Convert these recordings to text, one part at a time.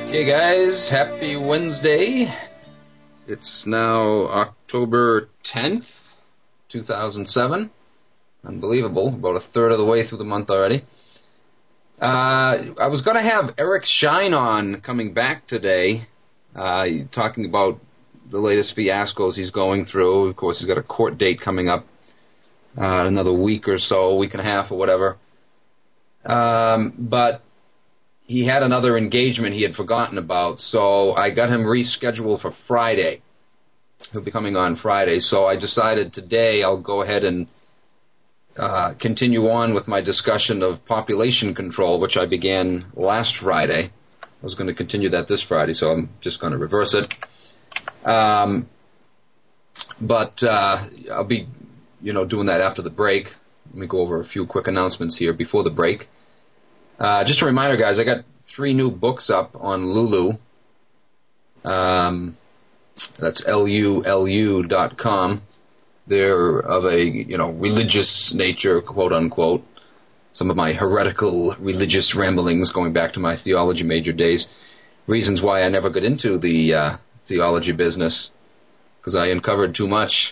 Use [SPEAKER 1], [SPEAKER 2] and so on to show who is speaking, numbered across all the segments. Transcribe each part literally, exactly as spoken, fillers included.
[SPEAKER 1] Hey guys, happy Wednesday. It's now October tenth, two thousand seven. Unbelievable, about a third of the way through the month already. Uh, I was going to have Eric Shine on coming back today, uh, talking about the latest fiascos he's going through. Of course, he's got a court date coming up uh, another week or so, week and a half or whatever. Um, but he had another engagement he had forgotten about, so I got him rescheduled for Friday. He'll be coming on Friday, so I decided today I'll go ahead and uh, continue on with my discussion of population control, which I began last Friday. I was going to continue that this Friday, so I'm just going to reverse it. Um, but uh, I'll be, you know, doing that after the break. Let me go over a few quick announcements here before the break. Uh, just a reminder, guys, I got three new books up on Lulu. Um, that's L U L U dot com. They're of a, you know, religious nature, quote unquote. Some of my heretical religious ramblings going back to my theology major days. Reasons why I never got into the uh, theology business, because I uncovered too much.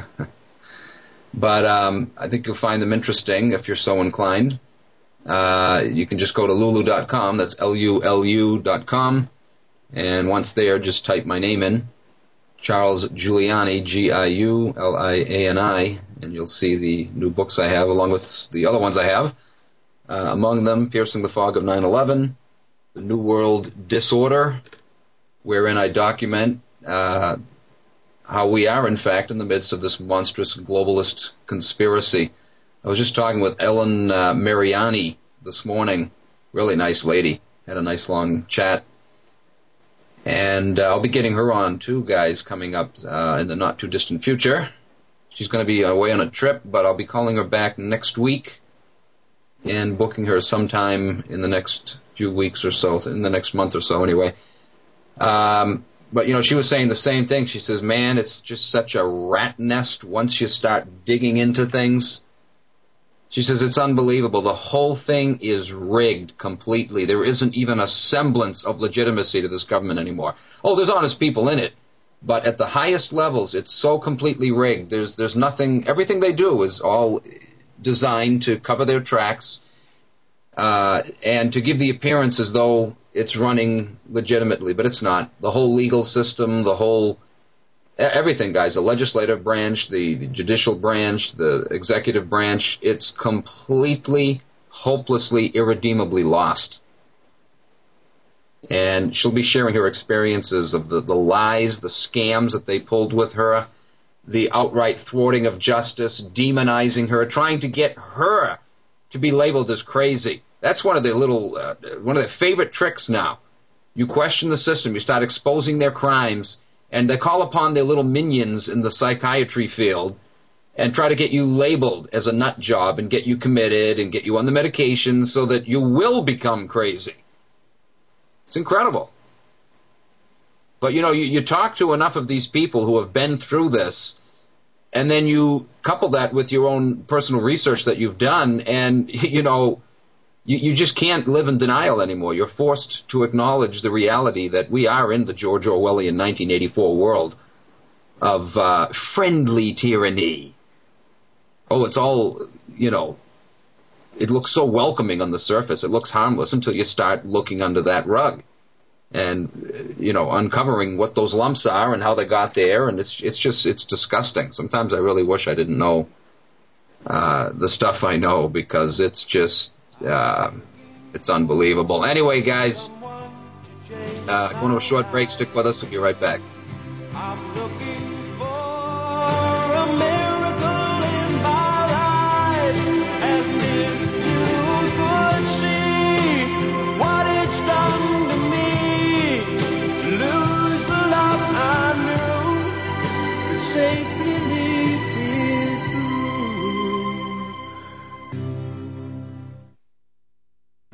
[SPEAKER 1] But um, I think you'll find them interesting if you're so inclined. Uh, you can just go to Lulu dot com, that's L U L U dot com, and once there, just type my name in, Charles Giuliani, G I U L I A N I, and you'll see the new books I have, along with the other ones I have. Uh, among them, Piercing the Fog of nine eleven, The New World Disorder, wherein I document uh, how we are, in fact, in the midst of this monstrous globalist conspiracy. I was just talking with Ellen uh, Mariani this morning. Really nice lady. Had a nice long chat. And uh, I'll be getting her on too, guys, coming up uh, in the not too distant future. She's going to be away on a trip, but I'll be calling her back next week and booking her sometime in the next few weeks or so, in the next month or so anyway. Um, but, you know, she was saying the same thing. She says, man, it's just such a rat nest once you start digging into things. She says it's unbelievable. The whole thing is rigged completely. There isn't even a semblance of legitimacy to this government anymore. Oh, there's honest people in it, but at the highest levels, it's so completely rigged. There's there's nothing. Everything they do is all designed to cover their tracks uh, and to give the appearance as though it's running legitimately, but it's not. The whole legal system, the whole everything, guys, the legislative branch, the, the judicial branch, the executive branch, it's completely, hopelessly, irredeemably lost. And she'll be sharing her experiences of the, the lies, the scams that they pulled with her, the outright thwarting of justice, demonizing her, trying to get her to be labeled as crazy. That's one of their little, uh, one of their favorite tricks now. You question the system, you start exposing their crimes, and they call upon their little minions in the psychiatry field and try to get you labeled as a nut job and get you committed and get you on the medication so that you will become crazy. It's incredible. But, you know, you, you talk to enough of these people who have been through this, and then you couple that with your own personal research that you've done, and, you know, You, you just can't live in denial anymore. You're forced to acknowledge the reality that we are in the George Orwellian nineteen eighty-four world of uh, friendly tyranny. Oh, it's all, you know, it looks so welcoming on the surface. It looks harmless until you start looking under that rug and, you know, uncovering what those lumps are and how they got there. And it's it's just, it's disgusting. Sometimes I really wish I didn't know uh, the stuff I know, because it's just, Uh, it's unbelievable. Anyway, guys, uh, going to a short break. Stick with us. We'll be right back. I'm looking for a miracle in my life, and if you could see what it's done to me, lose the love I knew, and safely leave here through.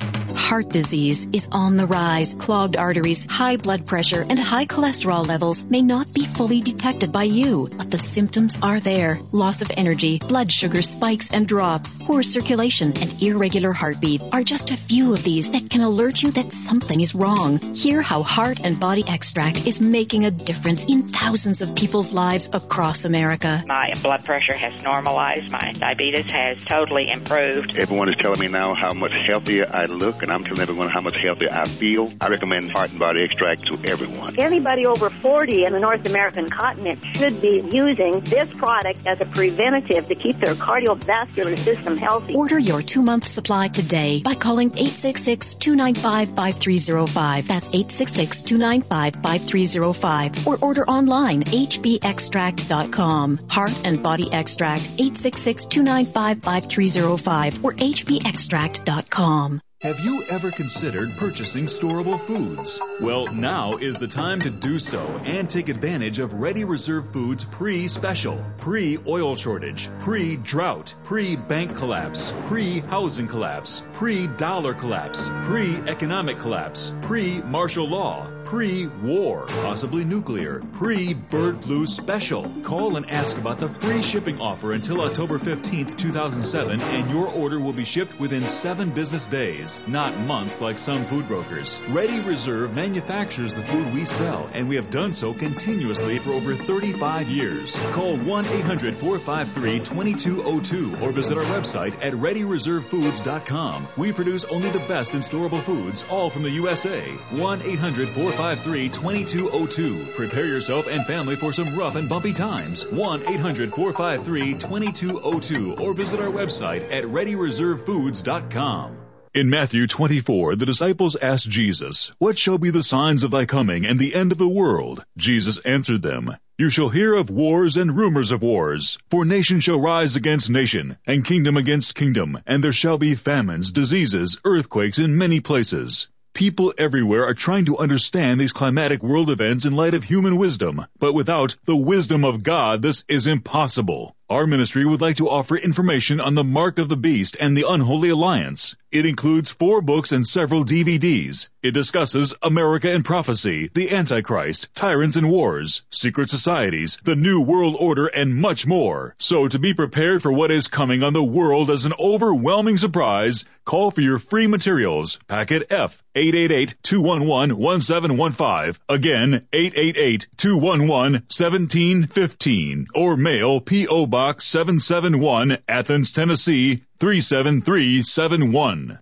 [SPEAKER 2] heart disease is on the rise. Clogged arteries, high blood pressure, and high cholesterol levels may not be fully detected by you, but the symptoms are there. Loss of energy, blood sugar spikes and drops, poor circulation, and irregular heartbeat are just a few of these that can alert you that something is wrong. Hear how Heart and Body Extract is making a difference in thousands of people's lives across America.
[SPEAKER 3] My blood pressure has normalized. My diabetes has totally improved.
[SPEAKER 4] Everyone is telling me now how much healthier I look, and I'm telling everyone how much healthier I feel. I recommend Heart and Body Extract to everyone.
[SPEAKER 5] Anybody over forty in the North American continent should be using this product as a preventative to keep their cardiovascular system healthy.
[SPEAKER 2] Order your two-month supply today by calling eight six six, two nine five, five three zero five. That's eight six six, two nine five, five three zero five. Or order online, h b extract dot com. Heart and Body Extract, eight six six, two nine five, five three zero five or h b extract dot com.
[SPEAKER 6] Have you ever considered purchasing storable foods? Well, now is the time to do so and take advantage of Ready Reserve Foods pre-special, pre-oil shortage, pre-drought, pre-bank collapse, pre-housing collapse, pre-dollar collapse, pre-economic collapse, pre-martial law, pre-war, possibly nuclear, pre-bird flu special. Call and ask about the free shipping offer until October fifteenth, two thousand seven, and your order will be shipped within seven business days, not months like some food brokers. Ready Reserve manufactures the food we sell, and we have done so continuously for over thirty-five years. Call one eight hundred, four five three, two two zero two or visit our website at ready reserve foods dot com. We produce only the best in storable foods, all from the U S A. one eight hundred, four five three, two two zero two. Prepare yourself and family for some rough and bumpy times. one eight hundred, four five three, two two zero two or visit our website at ready reserve foods dot com.
[SPEAKER 7] In Matthew twenty-four, the disciples asked Jesus, "What shall be the signs of thy coming and the end of the world?" Jesus answered them, "You shall hear of wars and rumors of wars. For nation shall rise against nation, and kingdom against kingdom, and there shall be famines, diseases, earthquakes in many places." People everywhere are trying to understand these climatic world events in light of human wisdom, but without the wisdom of God, this is impossible. Our ministry would like to offer information on the Mark of the Beast and the Unholy Alliance. It includes four books and several D V Ds. It discusses America and prophecy, the Antichrist, tyrants and wars, secret societies, the New World Order, and much more. So to be prepared for what is coming on the world as an overwhelming surprise, call for your free materials. Packet F, eight eight eight, two one one, one seven one five. Again, eight eight eight, two one one, one seven one five. Or mail P O Box seven seven one, Athens, Tennessee, three seven three seven one.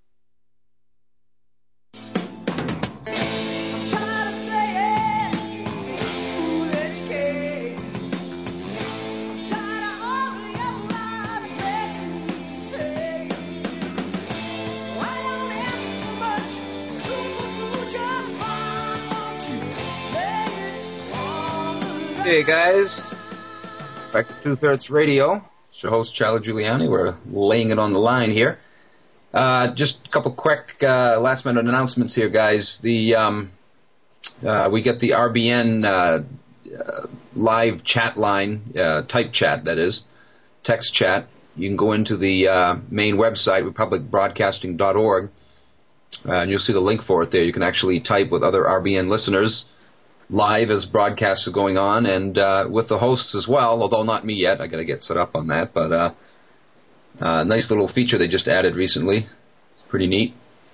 [SPEAKER 1] Hey guys, back to Two Thirds Radio. It's your host Charlie Giuliani. We're laying it on the line here. Uh, just a couple quick uh, last minute announcements here, guys. The um, uh, we get the R B N uh, uh, live chat line, uh, type chat that is, text chat. You can go into the uh, main website, republic broadcasting dot org, uh, and you'll see the link for it there. You can actually type with other R B N listeners live as broadcasts are going on, and uh, with the hosts as well, although not me yet. I got to get set up on that, but uh, uh, nice little feature they just added recently. It's pretty neat.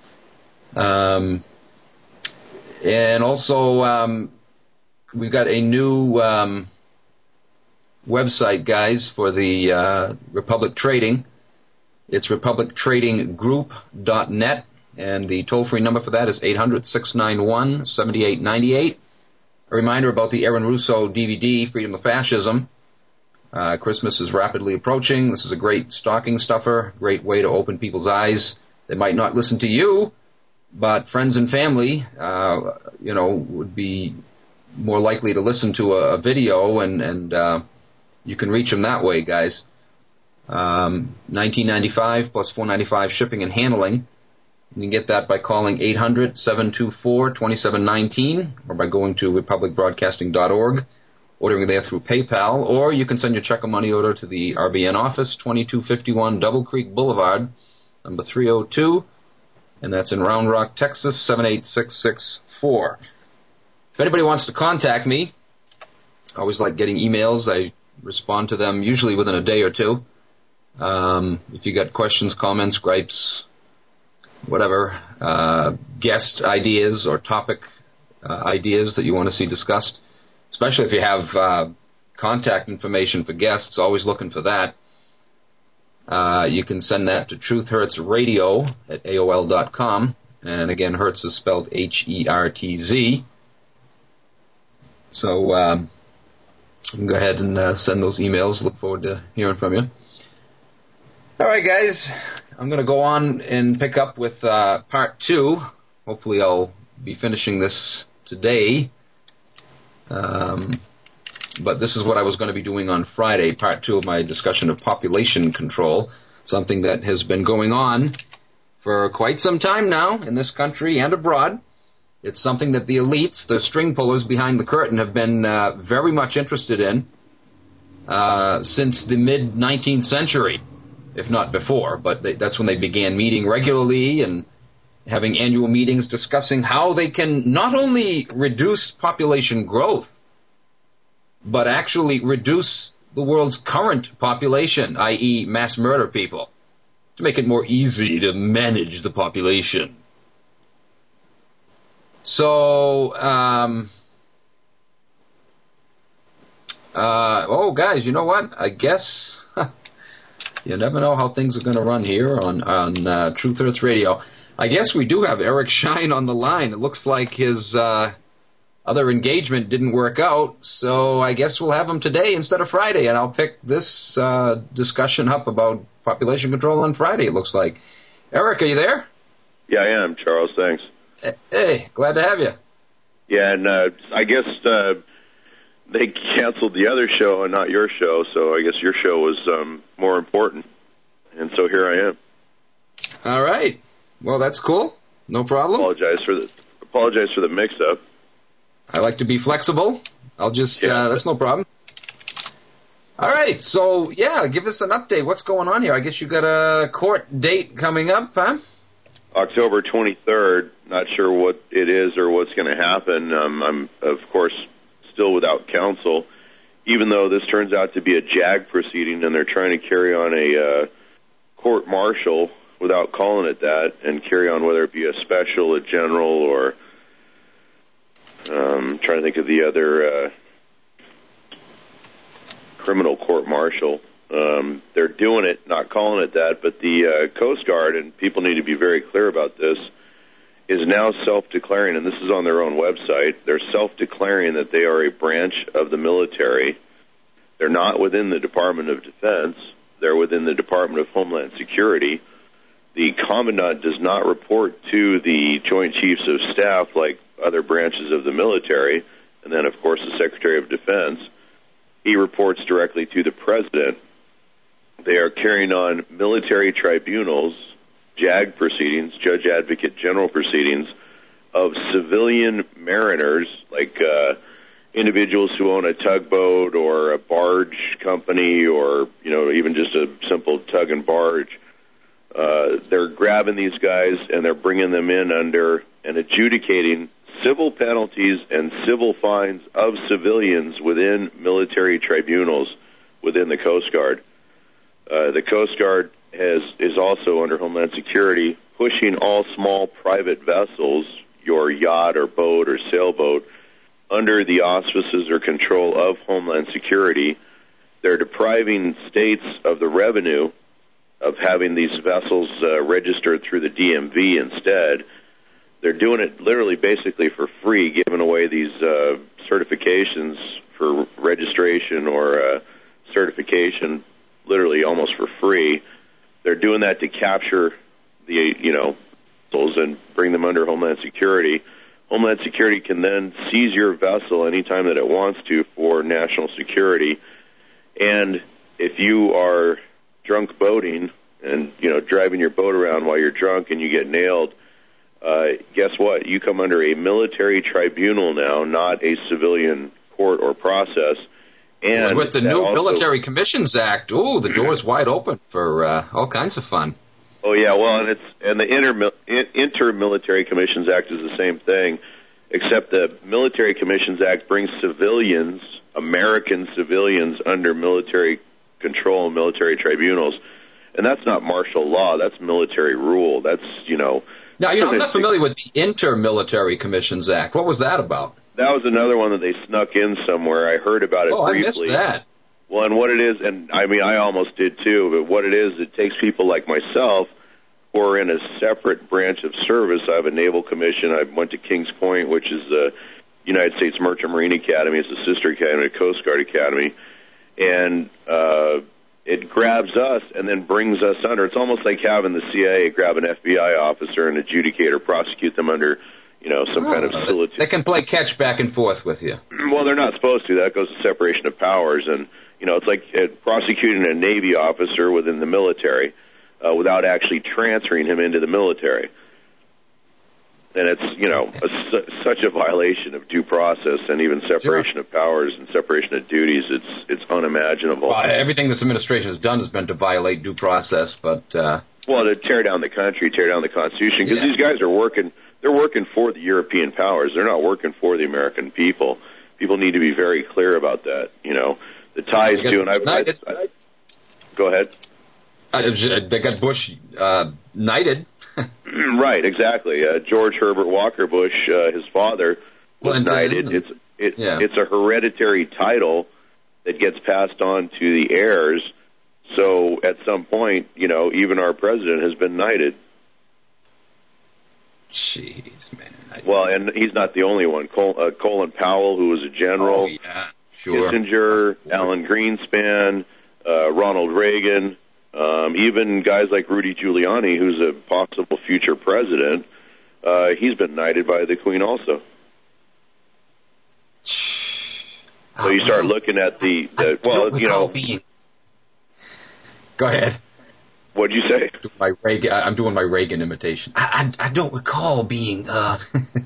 [SPEAKER 1] Um, and also, um, we've got a new um, website, guys, for the uh, Republic Trading. It's republic trading group dot net, and the toll-free number for that is eight hundred, six nine one, seven eight nine eight. A reminder about the Aaron Russo D V D, Freedom of Fascism. Uh, Christmas is rapidly approaching. This is a great stocking stuffer, great way to open people's eyes. They might not listen to you, but friends and family, uh, you know, would be more likely to listen to a, a video, and, and uh, you can reach them that way, guys. Um, nineteen ninety-five plus four ninety-five shipping and handling. You can get that by calling eight hundred, seven two four, two seven one nine or by going to republic broadcasting dot org, ordering there through PayPal, or you can send your check or money order to the R B N office, twenty-two fifty-one Double Creek Boulevard, number three oh two, and that's in Round Rock, Texas, seven eight six six four. If anybody wants to contact me, I always like getting emails. I respond to them usually within a day or two. Um, if you got questions, comments, gripes, whatever, uh, guest ideas or topic uh, ideas that you want to see discussed, especially if you have uh, contact information for guests, always looking for that. Uh, you can send that to truth hurts radio at A O L dot com. And again, Hertz is spelled H E R T Z. So um, you can go ahead and uh, send those emails. Look forward to hearing from you. All right, guys. I'm going to go on and pick up with uh, part two. Hopefully I'll be finishing this today. Um But this is what I was going to be doing on Friday, part two of my discussion of population control, something that has been going on for quite some time now in this country and abroad. It's something that the elites, the string pullers behind the curtain, have been uh, very much interested in uh, since the mid-nineteenth century, if not before. But they, that's when they began meeting regularly and having annual meetings discussing how they can not only reduce population growth, but actually reduce the world's current population, that is mass murder people, to make it more easy to manage the population. So, um, uh, oh, guys, you know what? I guess you never know how things are going to run here on, on uh, Truth Hurts Radio. I guess we do have Eric Shine on the line. It looks like his uh other engagement didn't work out, so I guess we'll have him today instead of Friday, and I'll pick this uh, discussion up about population control on Friday, it looks like. Eric, are you there?
[SPEAKER 8] Yeah, I am, Charles. Thanks.
[SPEAKER 1] Hey, glad to have you.
[SPEAKER 8] Yeah, and uh, I guess uh, they canceled the other show and not your show, so I guess your show was um, more important, and so here I am.
[SPEAKER 1] All right. Well, that's cool. No problem.
[SPEAKER 8] Apologize for the apologize for the mix-up.
[SPEAKER 1] I like to be flexible. I'll just, yeah. uh, that's no problem. All right, so, yeah, give us an update. What's going on here? I guess you got a court date coming up, huh?
[SPEAKER 8] October twenty-third. Not sure what it is or what's going to happen. Um, I'm, of course, still without counsel, even though this turns out to be a JAG proceeding and they're trying to carry on a uh, court-martial without calling it that and carry on whether it be a special, a general, or... Um, trying to think of the other uh, criminal court-martial. Um, they're doing it, not calling it that, but the uh, Coast Guard, and people need to be very clear about this, is now self-declaring, and this is on their own website, they're self-declaring that they are a branch of the military. They're not within the Department of Defense. They're within the Department of Homeland Security. The Commandant does not report to the Joint Chiefs of Staff like other branches of the military, and then, of course, the Secretary of Defense. He reports directly to the President. They are carrying on military tribunals, JAG proceedings, Judge Advocate General proceedings, of civilian mariners, like uh, individuals who own a tugboat or a barge company or, you know, even just a simple tug and barge. Uh, they're grabbing these guys and they're bringing them in under and adjudicating civil penalties and civil fines of civilians within military tribunals within the Coast Guard. Uh, the Coast Guard has is also under Homeland Security pushing all small private vessels, your yacht or boat or sailboat, under the auspices or control of Homeland Security. They're depriving states of the revenue of having these vessels uh, registered through the D M V instead. They're doing it literally basically for free, giving away these uh, certifications for registration or uh, certification literally almost for free. They're doing that to capture the, you know, vessels and bring them under Homeland Security. Homeland Security can then seize your vessel anytime that it wants to for national security. And if you are drunk boating and, you know, driving your boat around while you're drunk and you get nailed, uh, guess what? You come under a military tribunal now, not a civilian court or process. And
[SPEAKER 1] with the new
[SPEAKER 8] also,
[SPEAKER 1] Military Commissions Act, ooh, the door's wide open for uh, all kinds of fun.
[SPEAKER 8] Oh yeah, well, and it's and the inter Inter-Military Commissions Act is the same thing, except the Military Commissions Act brings civilians, American civilians, under military control and military tribunals, and that's not martial law. That's military rule. That's you know.
[SPEAKER 1] Now, you know, I'm not familiar with the Inter-Military Commissions Act. What was that about?
[SPEAKER 8] That was another one that they snuck in somewhere. I heard about it
[SPEAKER 1] oh,
[SPEAKER 8] briefly.
[SPEAKER 1] I missed that.
[SPEAKER 8] Well, and what it is, and I mean, I almost did too, but what it is, it takes people like myself who are in a separate branch of service. I have a Naval Commission. I went to Kings Point, which is the United States Merchant Marine Academy. It's a sister academy to Coast Guard Academy. And uh, it grabs us and then brings us under. It's almost like having the C I A grab an F B I officer and adjudicate or prosecute them under, you know, some oh, kind of solitude.
[SPEAKER 1] They can play catch back and forth with you.
[SPEAKER 8] Well, they're not supposed to. That goes to separation of powers. And, you know, it's like uh, prosecuting a Navy officer within the military uh, without actually transferring him into the military. And it's, you know, a, su- such a violation of due process and even separation sure. of powers and separation of duties. It's it's unimaginable.
[SPEAKER 1] Well, everything this administration has done has been to violate due process, but... Uh...
[SPEAKER 8] Well, to tear down the country, tear down the Constitution, because
[SPEAKER 1] yeah.
[SPEAKER 8] these guys are working, they're working for the European powers. They're not working for the American people. People need to be very clear about that, you know. The ties do, and I've... I, I, go ahead.
[SPEAKER 1] Uh, they got Bush uh, knighted.
[SPEAKER 8] Right, exactly. Uh, George Herbert Walker Bush, uh, his father, was Clinton. knighted. It's it, yeah. it's a hereditary title that gets passed on to the heirs. So at some point, you know, even our president has been knighted.
[SPEAKER 1] Jeez, man. I...
[SPEAKER 8] Well, and he's not the only one. Col- uh, Colin Powell, who was a general.
[SPEAKER 1] Oh, yeah, sure.
[SPEAKER 8] Kissinger, Alan Greenspan, uh, Ronald Reagan. Um, even guys like Rudy Giuliani, who's a possible future president, uh, he's been knighted by the Queen also. So you start looking at the, the well, you know.
[SPEAKER 1] Being... Go ahead.
[SPEAKER 8] What'd you say?
[SPEAKER 1] My Reagan, I'm doing my Reagan imitation. I, I, I don't recall being. Uh...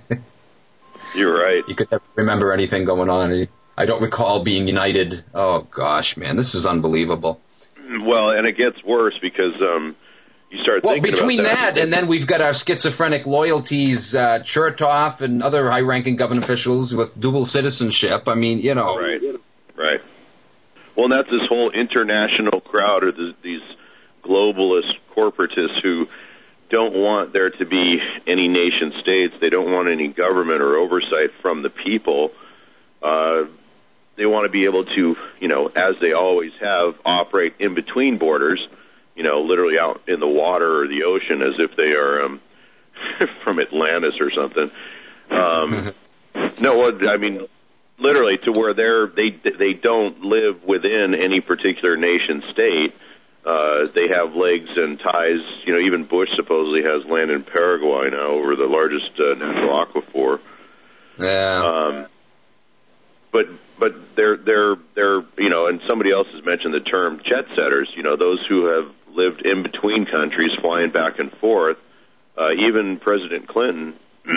[SPEAKER 8] You're right.
[SPEAKER 1] You could never remember anything going on. I don't recall being united. Oh gosh, man, this is unbelievable.
[SPEAKER 8] Well, and it gets worse because um, you start
[SPEAKER 1] well,
[SPEAKER 8] thinking
[SPEAKER 1] between
[SPEAKER 8] about that.
[SPEAKER 1] that and then we've got our schizophrenic loyalties, uh, Chertoff and other high-ranking government officials with dual citizenship. I mean, you know.
[SPEAKER 8] Right, right. Well, and that's this whole international crowd or the, these globalist corporatists who don't want there to be any nation states. They don't want any government or oversight from the people. Uh They want to be able to, you know, as they always have, operate in between borders, you know, literally out in the water or the ocean as if they are um, from Atlantis or something. Um, no, I mean, literally to where they're, they they don't live within any particular nation state. Uh, they have legs and ties. You know, even Bush supposedly has land in Paraguay now over the largest uh, natural aquifer.
[SPEAKER 1] Yeah.
[SPEAKER 8] Um, but but they're they're they're you know, and somebody else has mentioned the term jet setters. You know, those who have lived in between countries, flying back and forth. Uh, even President Clinton,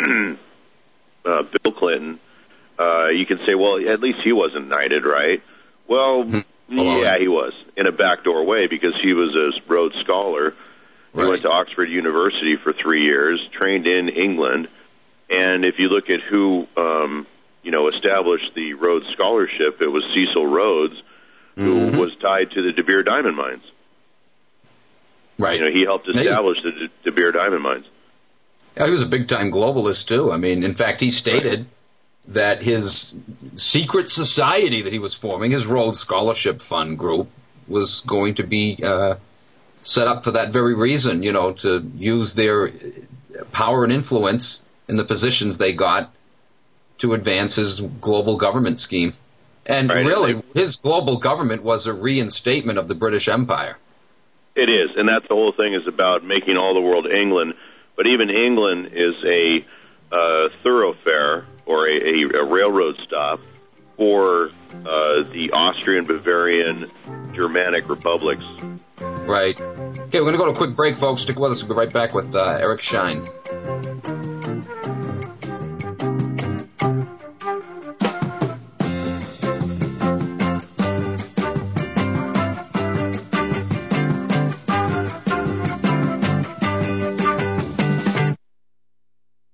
[SPEAKER 8] uh, Bill Clinton. Uh, you can say, well, at least he wasn't knighted, right? Well, yeah, he was in a backdoor way because he was a Rhodes Scholar. He
[SPEAKER 1] right.
[SPEAKER 8] went to Oxford University for three years, trained in England, and if you look at who, um, you know, established the Rhodes Scholarship, it was Cecil Rhodes, who mm-hmm. was tied to the De Beer diamond mines.
[SPEAKER 1] Right.
[SPEAKER 8] You know, he helped establish Maybe. the De Beer diamond mines.
[SPEAKER 1] Yeah, he was a big-time globalist, too. I mean, in fact, he stated right. that his secret society that he was forming, his Rhodes Scholarship Fund group, was going to be uh, set up for that very reason, you know, to use their power and influence in the positions they got to advance his global government scheme. And right. really, his global government was a reinstatement of the British Empire.
[SPEAKER 8] It is, and that's the whole thing is about making all the world England. But even England is a uh, thoroughfare or a, a, a railroad stop for uh, the Austrian, Bavarian, Germanic republics.
[SPEAKER 1] Right. Okay, we're going to go to a quick break, folks. Stick with us. We'll be right back with uh, Eric Schein.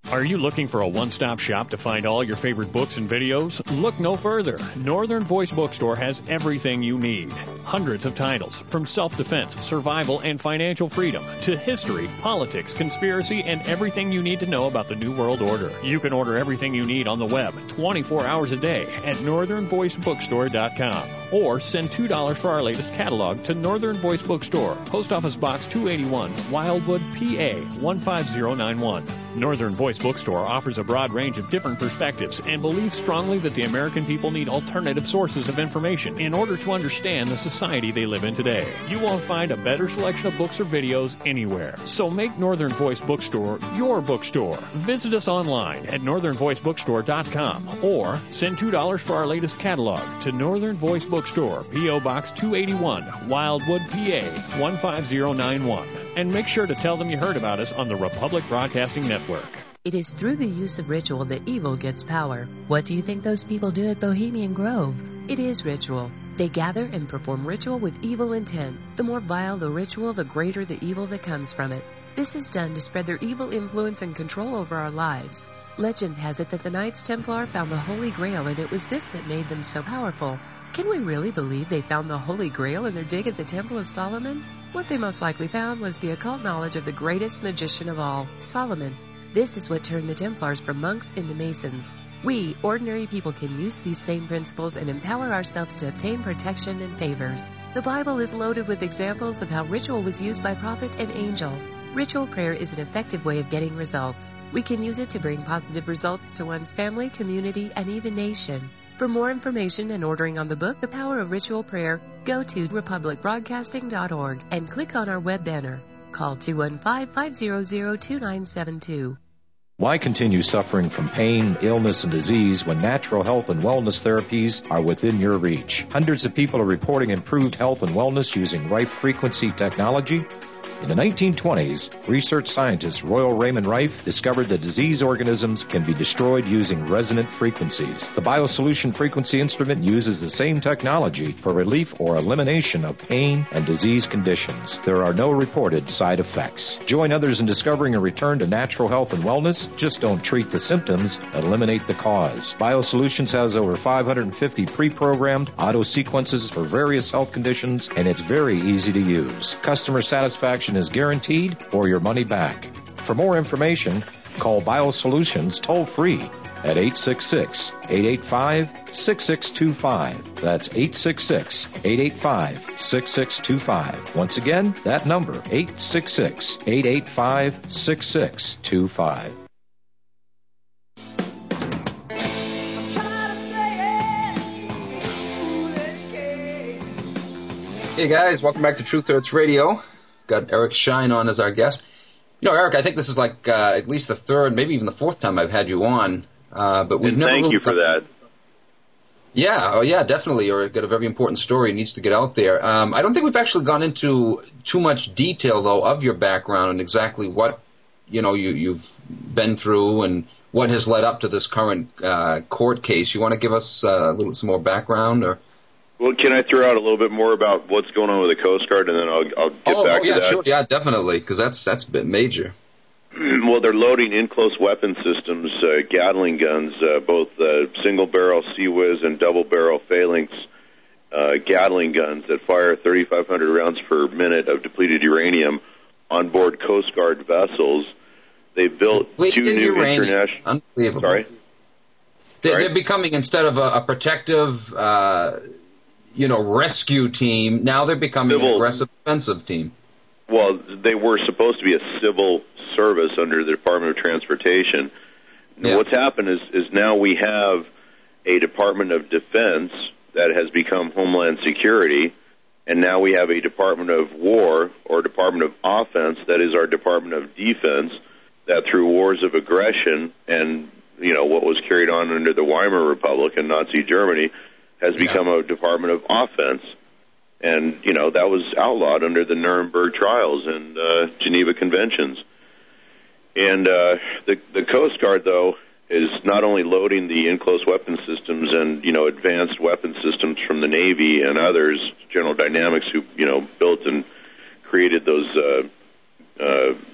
[SPEAKER 9] Are you looking for a one-stop shop to find all your favorite books and videos? Look no further. Northern Voice Bookstore has everything you need. Hundreds of titles, from self-defense, survival, and financial freedom, to history, politics, conspiracy, and everything you need to know about the New World Order. You can order everything you need on the web twenty-four hours a day at northern voice bookstore dot com. Or send two dollars for our latest catalog to Northern Voice Bookstore, Post Office Box two eighty-one, Wildwood, P A one five zero nine one. Northern Voice Bookstore offers a broad range of different perspectives and believes strongly that the American people need alternative sources of information in order to understand the society they live in today. You won't find a better selection of books or videos anywhere. So make Northern Voice Bookstore your bookstore. Visit us online at northern voice bookstore dot com or send two dollars for our latest catalog to Northern Voice Bookstore, P O Box two eighty-one, Wildwood, P A one five zero nine one. And make sure to tell them you heard about us on the Republic Broadcasting Network.
[SPEAKER 10] It is through the use of ritual that evil gets power. What do you think those people do at Bohemian Grove? It is ritual. They gather and perform ritual with evil intent. The more vile the ritual, the greater the evil that comes from it. This is done to spread their evil influence and control over our lives. Legend has it that the Knights Templar found the Holy Grail, and it was this that made them so powerful. Can we really believe they found the Holy Grail in their dig at the Temple of Solomon? What they most likely found was the occult knowledge of the greatest magician of all, Solomon. This is what turned the Templars from monks into Masons. We, ordinary people, can use these same principles and empower ourselves to obtain protection and favors. The Bible is loaded with examples of how ritual was used by prophet and angel. Ritual prayer is an effective way of getting results. We can use it to bring positive results to one's family, community, and even nation. For more information and ordering on the book, The Power of Ritual Prayer, go to republic broadcasting dot org and click on our web banner. Call two one five, five zero zero, two nine seven two.
[SPEAKER 11] Why continue suffering from pain, illness, and disease when natural health and wellness therapies are within your reach? Hundreds of people are reporting improved health and wellness using Rife frequency technology. In the nineteen twenties, research scientist Royal Raymond Rife discovered that disease organisms can be destroyed using resonant frequencies. The BioSolution frequency instrument uses the same technology for relief or elimination of pain and disease conditions. There are no reported side effects. Join others in discovering a return to natural health and wellness. Just don't treat the symptoms, eliminate the cause. BioSolutions has over five hundred fifty pre-programmed auto sequences for various health conditions, and it's very easy to use. Customer satisfaction is guaranteed or your money back. For more information, call BioSolutions toll-free at eight six six, eight eight five, six six two five. That's eight six six, eight eight five, six six two five. Once again, that number, eight six six, eight eight five, six six two five.
[SPEAKER 1] Hey guys, welcome back to Truth Hurts Radio. Got Eric Shine on as our guest. You know, Eric, I think this is like uh, at least the third, maybe even the fourth time I've had you on. Uh, but we've
[SPEAKER 8] and
[SPEAKER 1] never
[SPEAKER 8] thank
[SPEAKER 1] really
[SPEAKER 8] you for that.
[SPEAKER 1] Yeah, oh yeah, definitely. You've got a very important story. It needs to get out there. Um, I don't think we've actually gone into too much detail, though, of your background and exactly what, you know, you, you've been through and what has led up to this current uh, court case. You want to give us uh, a little some more background, or?
[SPEAKER 8] Well, can I throw out a little bit more about what's going on with the Coast Guard, and then I'll, I'll get
[SPEAKER 1] oh,
[SPEAKER 8] back
[SPEAKER 1] oh, yeah,
[SPEAKER 8] to that?
[SPEAKER 1] Sure. Yeah, definitely, because that's that's a bit major.
[SPEAKER 8] Well, they're loading in-close weapon systems, uh, Gatling guns, uh, both uh, single-barrel Sea-Whiz and double-barrel Phalanx uh, Gatling guns that fire thirty-five hundred rounds per minute of depleted uranium on board Coast Guard vessels. They built depleted two new
[SPEAKER 1] uranium.
[SPEAKER 8] international.
[SPEAKER 1] Unbelievable.
[SPEAKER 8] Sorry.
[SPEAKER 1] They,
[SPEAKER 8] Sorry?
[SPEAKER 1] They're becoming, instead of a, a protective, uh, you know, rescue team, now they're becoming
[SPEAKER 8] Civil.
[SPEAKER 1] an aggressive defensive team.
[SPEAKER 8] Well, they were supposed to be a civil service under the Department of Transportation.
[SPEAKER 1] Yeah.
[SPEAKER 8] What's happened is, is now we have a Department of Defense that has become Homeland Security, and now we have a Department of War or Department of Offense that is our Department of Defense, that through wars of aggression and, you know, what was carried on under the Weimar Republic and Nazi Germany has
[SPEAKER 1] Yeah.
[SPEAKER 8] become a Department of Offense. And, you know, that was outlawed under the Nuremberg trials and uh, Geneva Conventions. And uh, the, the Coast Guard, though, is not only loading the in-close weapon systems and, you know, advanced weapon systems from the Navy and others, General Dynamics, who, you know, built and created those uh, uh,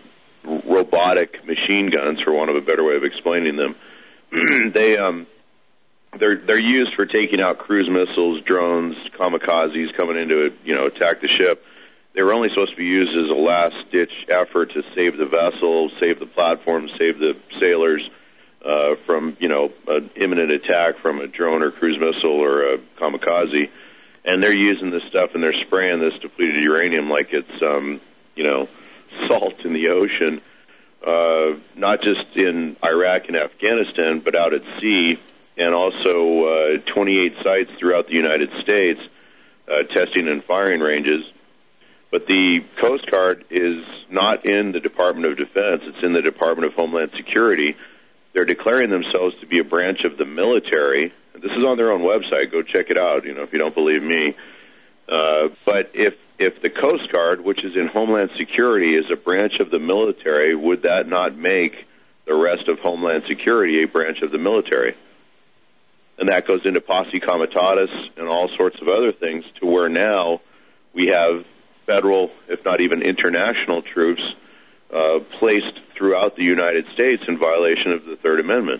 [SPEAKER 8] robotic machine guns, for want of a better way of explaining them. they um, they're they're used for taking out cruise missiles, drones, kamikazes coming in to you know attack the ship. They were only supposed to be used as a last-ditch effort to save the vessel, save the platform, save the sailors uh, from, you know, an imminent attack from a drone or cruise missile or a kamikaze. And they're using this stuff and they're spraying this depleted uranium like it's, um, you know, salt in the ocean, uh, not just in Iraq and Afghanistan, but out at sea, and also uh, twenty-eight sites throughout the United States, uh, testing and firing ranges. But the Coast Guard is not in the Department of Defense. It's in the Department of Homeland Security. They're declaring themselves to be a branch of the military. This is on their own website. Go check it out, you know, if you don't believe me. Uh, but if, if the Coast Guard, which is in Homeland Security, is a branch of the military, would that not make the rest of Homeland Security a branch of the military? And that goes into posse comitatus and all sorts of other things, to where now we have federal, if not even international troops uh, placed throughout the United States in violation of the Third Amendment.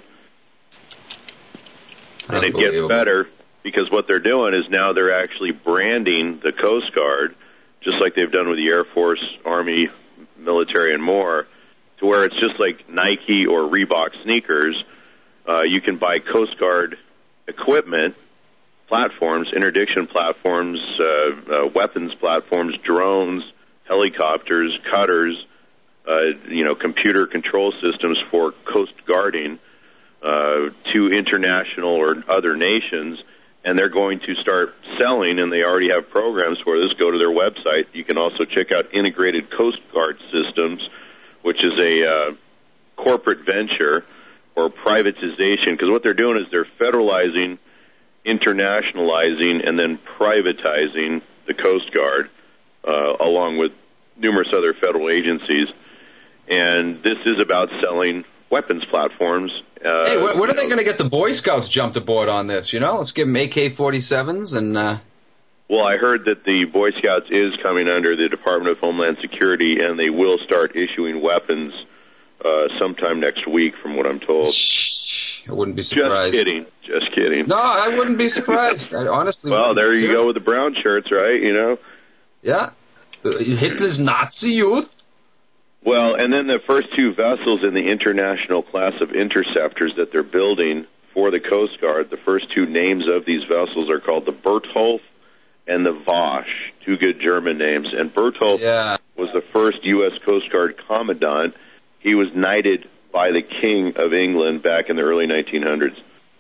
[SPEAKER 8] And it gets better because what they're doing is now they're actually branding the Coast Guard, just like they've done with the Air Force, Army, military, and more, to where it's just like Nike or Reebok sneakers. Uh, you can buy Coast Guard equipment, platforms, interdiction platforms, uh, uh, weapons platforms, drones, helicopters, cutters, uh, you know, computer control systems for coast guarding uh, to international or other nations, and they're going to start selling, and they already have programs for this. Go to their website. You can also check out Integrated Coast Guard Systems, which is a uh, corporate venture or privatization, because what they're doing is they're federalizing, internationalizing, and then privatizing the Coast Guard, uh, along with numerous other federal agencies. And this is about selling weapons platforms. Uh,
[SPEAKER 1] hey, when, when are they going to get the Boy Scouts jumped aboard on this? You know, let's give them A K forty-sevens and... Uh...
[SPEAKER 8] Well, I heard that the Boy Scouts is coming under the Department of Homeland Security, and they will start issuing weapons uh, sometime next week, from what I'm told.
[SPEAKER 1] I wouldn't be surprised.
[SPEAKER 8] Just kidding. Just kidding.
[SPEAKER 1] No, I wouldn't be surprised. I honestly
[SPEAKER 8] Well,
[SPEAKER 1] wouldn't.
[SPEAKER 8] there you go with the brown shirts, right? You know?
[SPEAKER 1] Yeah. Hitler's Nazi youth.
[SPEAKER 8] Well, and then the first two vessels in the international class of interceptors that they're building for the Coast Guard, the first two names of these vessels are called the Bertholf and the Vosch, two good German names. And Bertholf
[SPEAKER 1] yeah.
[SPEAKER 8] was the first U S Coast Guard commandant. He was knighted by the King of England back in the early nineteen hundreds.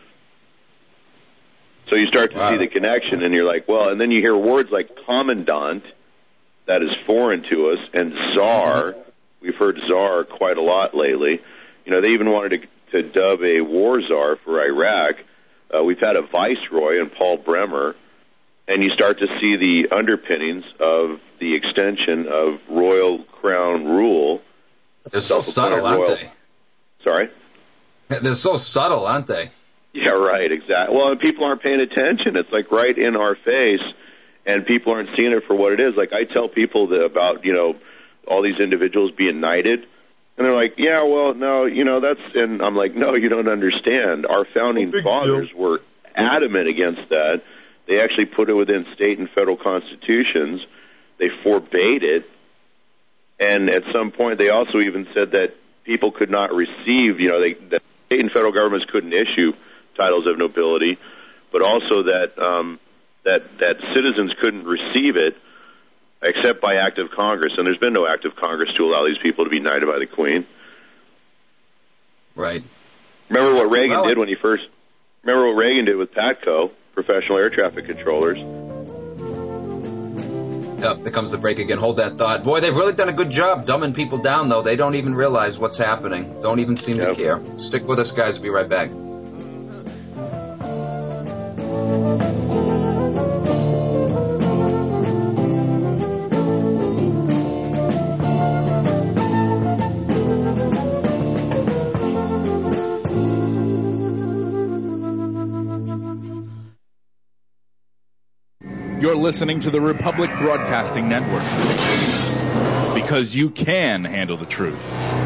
[SPEAKER 8] So you start to wow. see the connection, and you're like, well, and then you hear words like commandant, that is foreign to us, and czar. Mm-hmm. We've heard czar quite a lot lately. You know, they even wanted to, to dub a war czar for Iraq. Uh, we've had a viceroy in Paul Bremer, and you start to see the underpinnings of the extension of royal crown rule.
[SPEAKER 1] They're so subtle, aren't
[SPEAKER 8] royal...
[SPEAKER 1] they?
[SPEAKER 8] Sorry?
[SPEAKER 1] They're so subtle, aren't they?
[SPEAKER 8] Yeah, right, exactly. Well, and people aren't paying attention. It's like right in our face, and people aren't seeing it for what it is. Like I tell people that about, you know, all these individuals being knighted, and they're like, yeah, well, no, you know, that's, and I'm like, no, you don't understand. Our founding oh, fathers deal. were adamant against that. They actually put it within state and federal constitutions. They forbade it, and at some point they also even said that people could not receive, you know, they, that state and federal governments couldn't issue titles of nobility, but also that um, that that citizens couldn't receive it except by act of Congress, and there's been no act of Congress to allow these people to be knighted by the Queen.
[SPEAKER 1] Right.
[SPEAKER 8] Remember what Reagan well, did when he first... Remember what Reagan did with PATCO, professional air traffic controllers.
[SPEAKER 1] Yep, there comes the break again. Hold that thought. Boy, they've really done a good job dumbing people down, though. They don't even realize what's happening. Don't even seem yep. to care. Stick with us, guys. We'll be right back.
[SPEAKER 12] You're listening to the Republic Broadcasting Network, because you can handle the truth.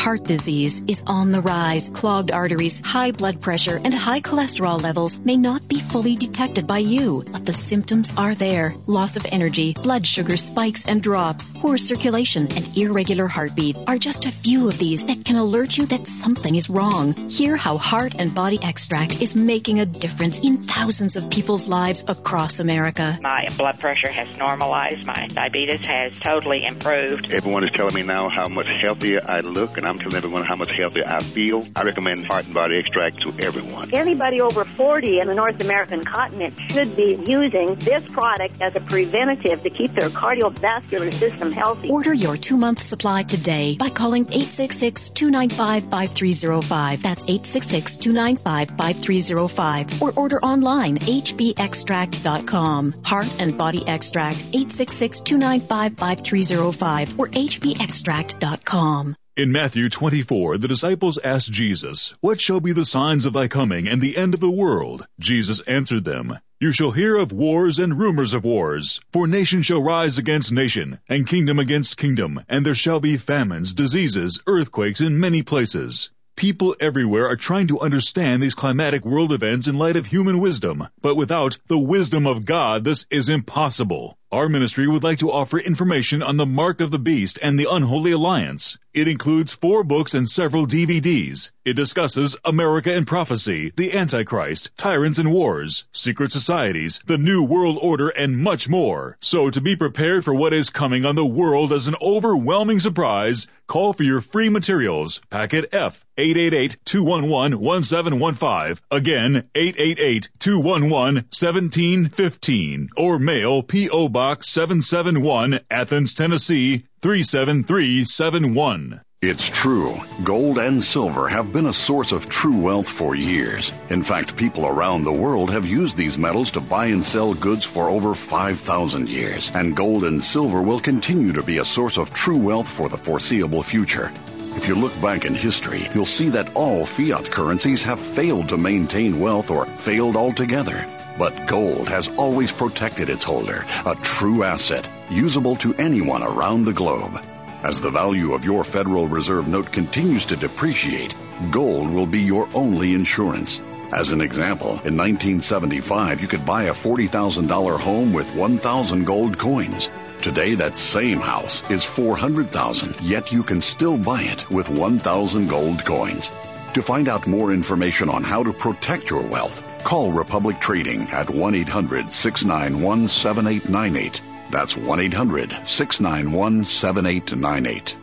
[SPEAKER 2] heart disease is on the rise. Clogged arteries, high blood pressure, and high cholesterol levels may not be fully detected by you, but the symptoms are there. Loss of energy, blood sugar spikes and drops, poor circulation, and irregular heartbeat are just a few of these that can alert you that something is wrong. Hear how Heart and Body Extract is making a difference in thousands of people's lives across America.
[SPEAKER 3] My blood pressure has normalized. My diabetes has totally improved.
[SPEAKER 4] Everyone is telling me now how much healthier I look, and I'm telling everyone how much healthier I feel. I recommend Heart and Body Extract to everyone.
[SPEAKER 5] Anybody over forty in the North American continent should be using this product as a preventative to keep their cardiovascular system healthy.
[SPEAKER 2] Order your two-month supply today by calling eight six six, two nine five, five three zero five. That's eight six six, two nine five, five three zero five. Or order online, h b extract dot com. Heart and Body Extract, eight six six, two nine five, five three zero five or h b extract dot com.
[SPEAKER 7] In Matthew twenty-four, the disciples asked Jesus, "What shall be the signs of thy coming and the end of the world?" Jesus answered them, "You shall hear of wars and rumors of wars. For nation shall rise against nation, and kingdom against kingdom, and there shall be famines, diseases, earthquakes in many places." People everywhere are trying to understand these climatic world events in light of human wisdom, but without the wisdom of God, this is impossible. Our ministry would like to offer information on the Mark of the Beast and the Unholy Alliance. It includes four books and several D V Ds. It discusses America in Prophecy, the Antichrist, Tyrants and Wars, Secret Societies, the New World Order, and much more. So to be prepared for what is coming on the world as an overwhelming surprise, call for your free materials. Packet F, eight eight eight, two one one, one seven one five. Again, eight eight eight, two one one, one seven one five. Or mail P O Box seven seven one, Athens, Tennessee, three seven three seven one.
[SPEAKER 12] It's true. Gold and silver have been a source of true wealth for years. In fact, people around the world have used these metals to buy and sell goods for over five thousand years. And gold and silver will continue to be a source of true wealth for the foreseeable future. If you look back in history, you'll see that all fiat currencies have failed to maintain wealth or failed altogether. But gold has always protected its holder, a true asset, usable to anyone around the globe. As the value of your Federal Reserve note continues to depreciate, gold will be your only insurance. As an example, in nineteen seventy-five, you could buy a forty thousand dollars home with one thousand gold coins. Today, that same house is four hundred thousand dollars, yet you can still buy it with one thousand gold coins. To find out more information on how to protect your wealth, call Republic Trading at one eight hundred, six nine one, seven eight nine eight. That's one eight hundred, six nine one, seven eight nine eight.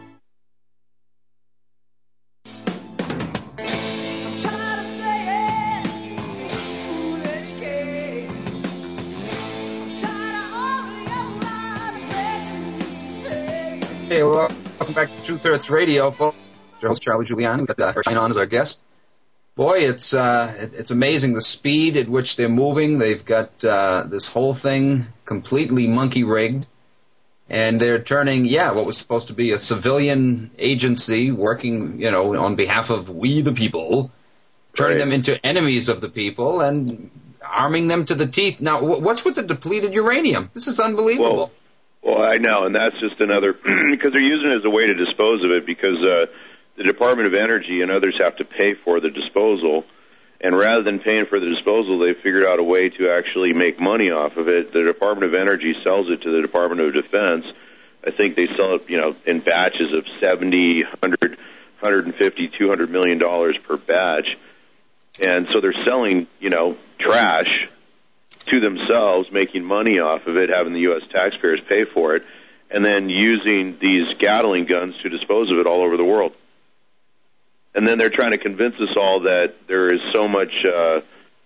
[SPEAKER 1] Hey, well, welcome back to Truth Hurts Radio, folks. Your host, Charlie Giuliani. We've got uh, Shane on as our guest. Boy, it's uh, it, it's amazing the speed at which they're moving. They've got uh, this whole thing completely monkey-rigged, and they're turning, yeah, what was supposed to be a civilian agency working, you know, on behalf of we the people, turning right. them into enemies of the people and arming them to the teeth. Now, what's with the depleted uranium? This is unbelievable.
[SPEAKER 4] Well, well I know, and that's just another, because they're using it as a way to dispose of it, because uh, the Department of Energy and others have to pay for the disposal, and rather than paying for the disposal, they figured out a way to actually make money off of it. The Department of Energy sells it to the Department of Defense. I think they sell it, you know, in batches of seventy, one hundred, one hundred fifty, two hundred million dollars per batch, and so they're selling, you know, trash to themselves, making money off of it, having the U S taxpayers pay for it, and then using these Gatling guns to dispose of it all over the world. And then they're trying to convince us all that there is so much, uh,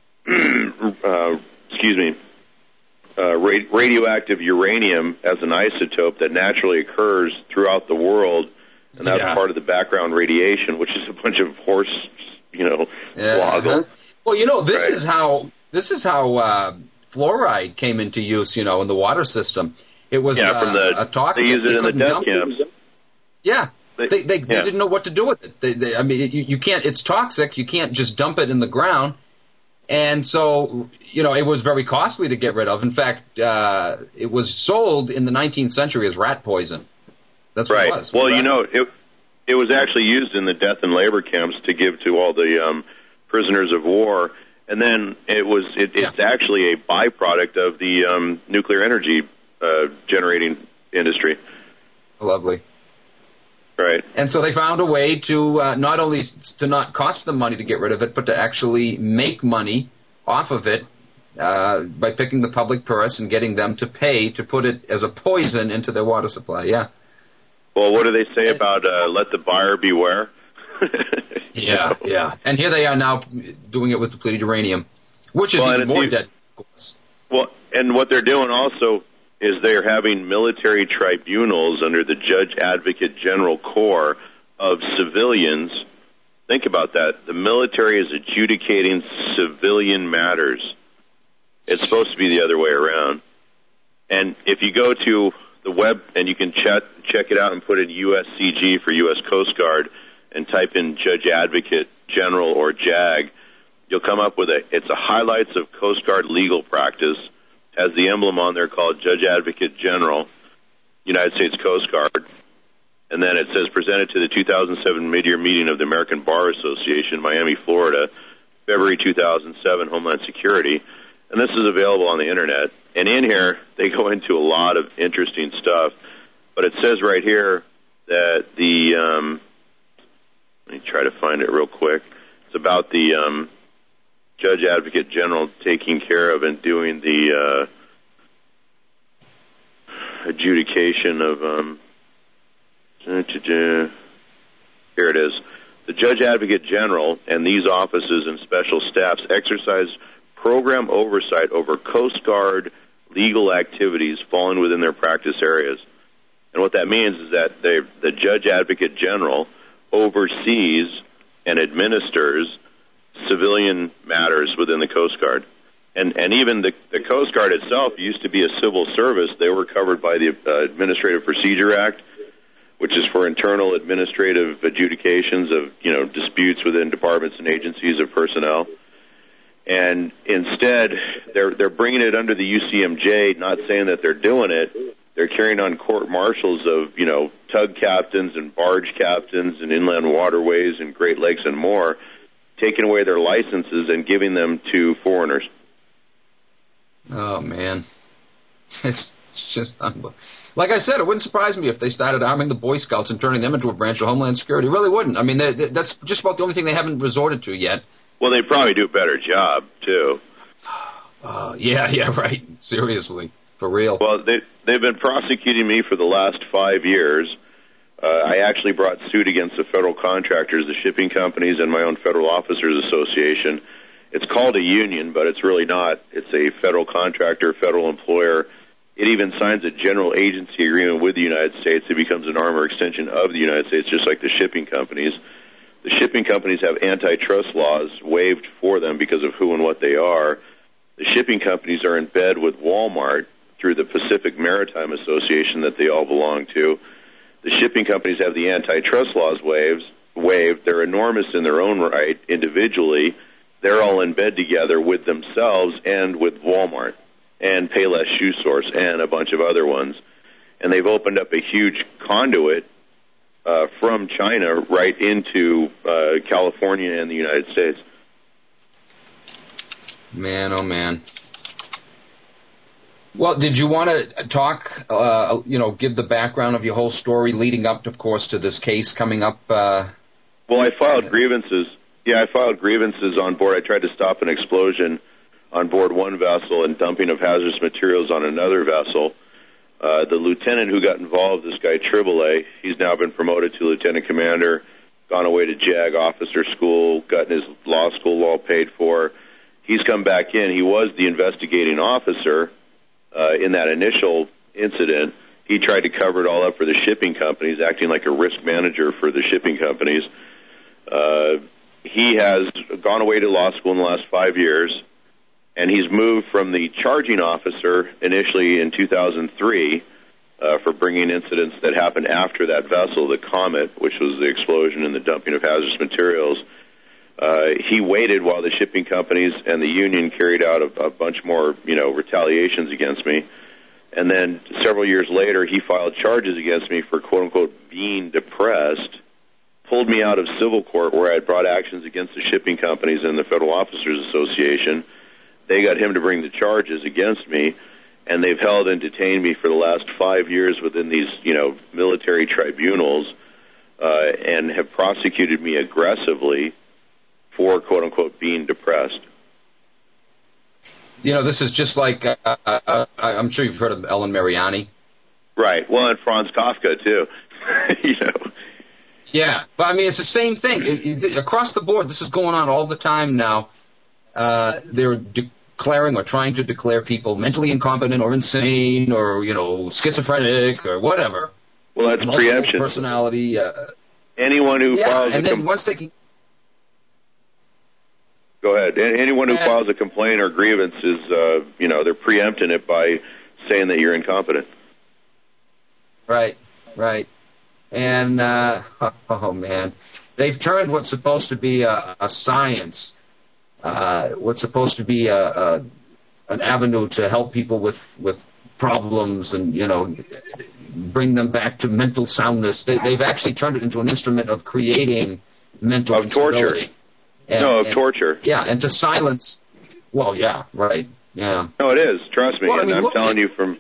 [SPEAKER 4] uh, excuse me, uh, ra- radioactive uranium as an isotope that naturally occurs throughout the world, and that's yeah. part of the background radiation, which is a bunch of horse, you know,
[SPEAKER 1] yeah.
[SPEAKER 4] woggle.
[SPEAKER 1] Well, you know, this
[SPEAKER 4] right?
[SPEAKER 1] is how this is how uh, fluoride came into use, you know, in the water system. It was
[SPEAKER 4] yeah,
[SPEAKER 1] uh,
[SPEAKER 4] from the,
[SPEAKER 1] a toxic.
[SPEAKER 4] They use it
[SPEAKER 1] they
[SPEAKER 4] in the death camps.
[SPEAKER 1] It. Yeah. They they, they,
[SPEAKER 4] yeah.
[SPEAKER 1] they didn't know what to do with it. They, they, I mean, you, you can't. It's toxic. You can't just dump it in the ground. And so, you know, it was very costly to get rid of. In fact, uh, it was sold in the nineteenth century as rat poison. That's what
[SPEAKER 4] right.
[SPEAKER 1] it was.
[SPEAKER 4] Well,
[SPEAKER 1] rat
[SPEAKER 4] you know, it, It was actually used in the death and labor camps to give to all the um, prisoners of war, and then it was it, it's yeah. actually a byproduct of the um, nuclear energy uh, generating industry.
[SPEAKER 1] Lovely.
[SPEAKER 4] Right.
[SPEAKER 1] And so they found a way to uh, not only s- to not cost them money to get rid of it, but to actually make money off of it uh, by picking the public purse and getting them to pay to put it as a poison into their water supply. Yeah.
[SPEAKER 4] Well, what do they say about uh, let the buyer beware?
[SPEAKER 1] yeah, yeah. And here they are now doing it with depleted uranium, which is well, even more dead, of course.
[SPEAKER 4] Well, and what they're doing also is they're having military tribunals under the Judge Advocate General Corps of civilians. Think about that. The military is adjudicating civilian matters. It's supposed to be the other way around. And if you go to the web, and you can check check it out and put in U S C G for U S Coast Guard and type in Judge Advocate General or JAG, you'll come up with a, it's a highlights of Coast Guard legal practice, has the emblem on there called Judge Advocate General, United States Coast Guard, and then it says presented to the two thousand seven mid-year meeting of the American Bar Association, Miami, Florida, February two thousand seven, Homeland Security. And this is available on the Internet. And in here, they go into a lot of interesting stuff. But it says right here that the, um, let me try to find it real quick. It's about the um, Judge Advocate General taking care of and doing the uh, adjudication of, um, here it is. The Judge Advocate General and these offices and special staffs exercise program oversight over Coast Guard legal activities falling within their practice areas. And what that means is that they, the Judge Advocate General oversees and administers civilian matters within the Coast Guard. And, and even the, the Coast Guard itself used to be a civil service. They were covered by the uh, Administrative Procedure Act, which is for internal administrative adjudications of, you know, disputes within departments and agencies of personnel. And instead, they're they're bringing it under the U C M J, not saying that they're doing it. They're carrying on court-martials of, you know, tug captains and barge captains and inland waterways and Great Lakes and more, taking away their licenses and giving them to foreigners.
[SPEAKER 1] Oh, man. It's just unbelievable. Like I said, it wouldn't surprise me if they started arming the Boy Scouts and turning them into a branch of Homeland Security. It really wouldn't. I mean, they, they, that's just about the only thing they haven't resorted to yet.
[SPEAKER 4] Well, they'd probably do a better job, too.
[SPEAKER 1] Uh, yeah, yeah, right. Seriously. For real.
[SPEAKER 4] Well, they, they've been prosecuting me for the last five years. Uh, I actually brought suit against the federal contractors, the shipping companies, and my own Federal Officers Association. It's called a union, but it's really not. It's a federal contractor, federal employer. It even signs a general agency agreement with the United States. It becomes an arm or extension of the United States, just like the shipping companies. The shipping companies have antitrust laws waived for them because of who and what they are. The shipping companies are in bed with Walmart through the Pacific Maritime Association that they all belong to. The shipping companies have the antitrust laws waived. waived. They're enormous in their own right individually. They're all in bed together with themselves and with Walmart and Payless Shoe Source and a bunch of other ones. And they've opened up a huge conduit Uh, from China right into uh, California and the United States.
[SPEAKER 1] Man, oh man. Well, did you want to talk, uh, you know, give the background of your whole story leading up, of course, to this case coming up? Uh,
[SPEAKER 4] well, I filed grievances. Yeah, I filed grievances on board. I tried to stop an explosion on board one vessel and dumping of hazardous materials on another vessel. Uh, the lieutenant who got involved, this guy Triboulet, he's now been promoted to lieutenant commander, gone away to JAG officer school, gotten his law school all paid for. He's come back in. He was the investigating officer uh, in that initial incident. He tried to cover it all up for the shipping companies, acting like a risk manager for the shipping companies. Uh, he has gone away to law school in the last five years. And he's moved from the charging officer initially in two thousand three uh, for bringing incidents that happened after that vessel, the Comet, which was the explosion and the dumping of hazardous materials. Uh, he waited while the shipping companies and the union carried out a, a bunch more, you know, retaliations against me. And then several years later, he filed charges against me for, quote-unquote, being depressed pulled me out of civil court where I had brought actions against the shipping companies and the Federal Officers Association. They got him to bring the charges against me, and they've held and detained me for the last five years within these, you know, military tribunals, uh, and have prosecuted me aggressively for, quote unquote, being depressed.
[SPEAKER 1] You know, this is just like, uh, uh, I'm sure you've heard of Ellen Mariani.
[SPEAKER 4] Right. Well, and Franz Kafka, too. you know.
[SPEAKER 1] Yeah. But, I mean, it's the same thing. It, it, across the board, this is going on all the time now. Uh, they're declaring or trying to declare people mentally incompetent or insane or, you know, schizophrenic or whatever.
[SPEAKER 4] Well, that's
[SPEAKER 1] Multiple
[SPEAKER 4] preemption.
[SPEAKER 1] Personality. Uh,
[SPEAKER 4] Anyone who
[SPEAKER 1] yeah,
[SPEAKER 4] files
[SPEAKER 1] and
[SPEAKER 4] a
[SPEAKER 1] then
[SPEAKER 4] com-
[SPEAKER 1] once they can...
[SPEAKER 4] Go ahead. Anyone who files a complaint or grievance is, uh, you know, they're preempting it by saying that you're incompetent.
[SPEAKER 1] Right, right. And, uh, oh, man, they've turned what's supposed to be a, a science, uh, what's supposed to be a, a, an avenue to help people with, with problems and, you know, bring them back to mental soundness. They, they've actually turned it into an instrument of creating mental
[SPEAKER 4] Of torture.
[SPEAKER 1] instability. And,
[SPEAKER 4] no, of
[SPEAKER 1] and,
[SPEAKER 4] torture.
[SPEAKER 1] Yeah, and to silence. Well, yeah, right. Yeah.
[SPEAKER 4] No, it is. Trust me.
[SPEAKER 1] Well, I
[SPEAKER 4] and
[SPEAKER 1] mean,
[SPEAKER 4] I'm
[SPEAKER 1] look
[SPEAKER 4] telling
[SPEAKER 1] at-
[SPEAKER 4] you from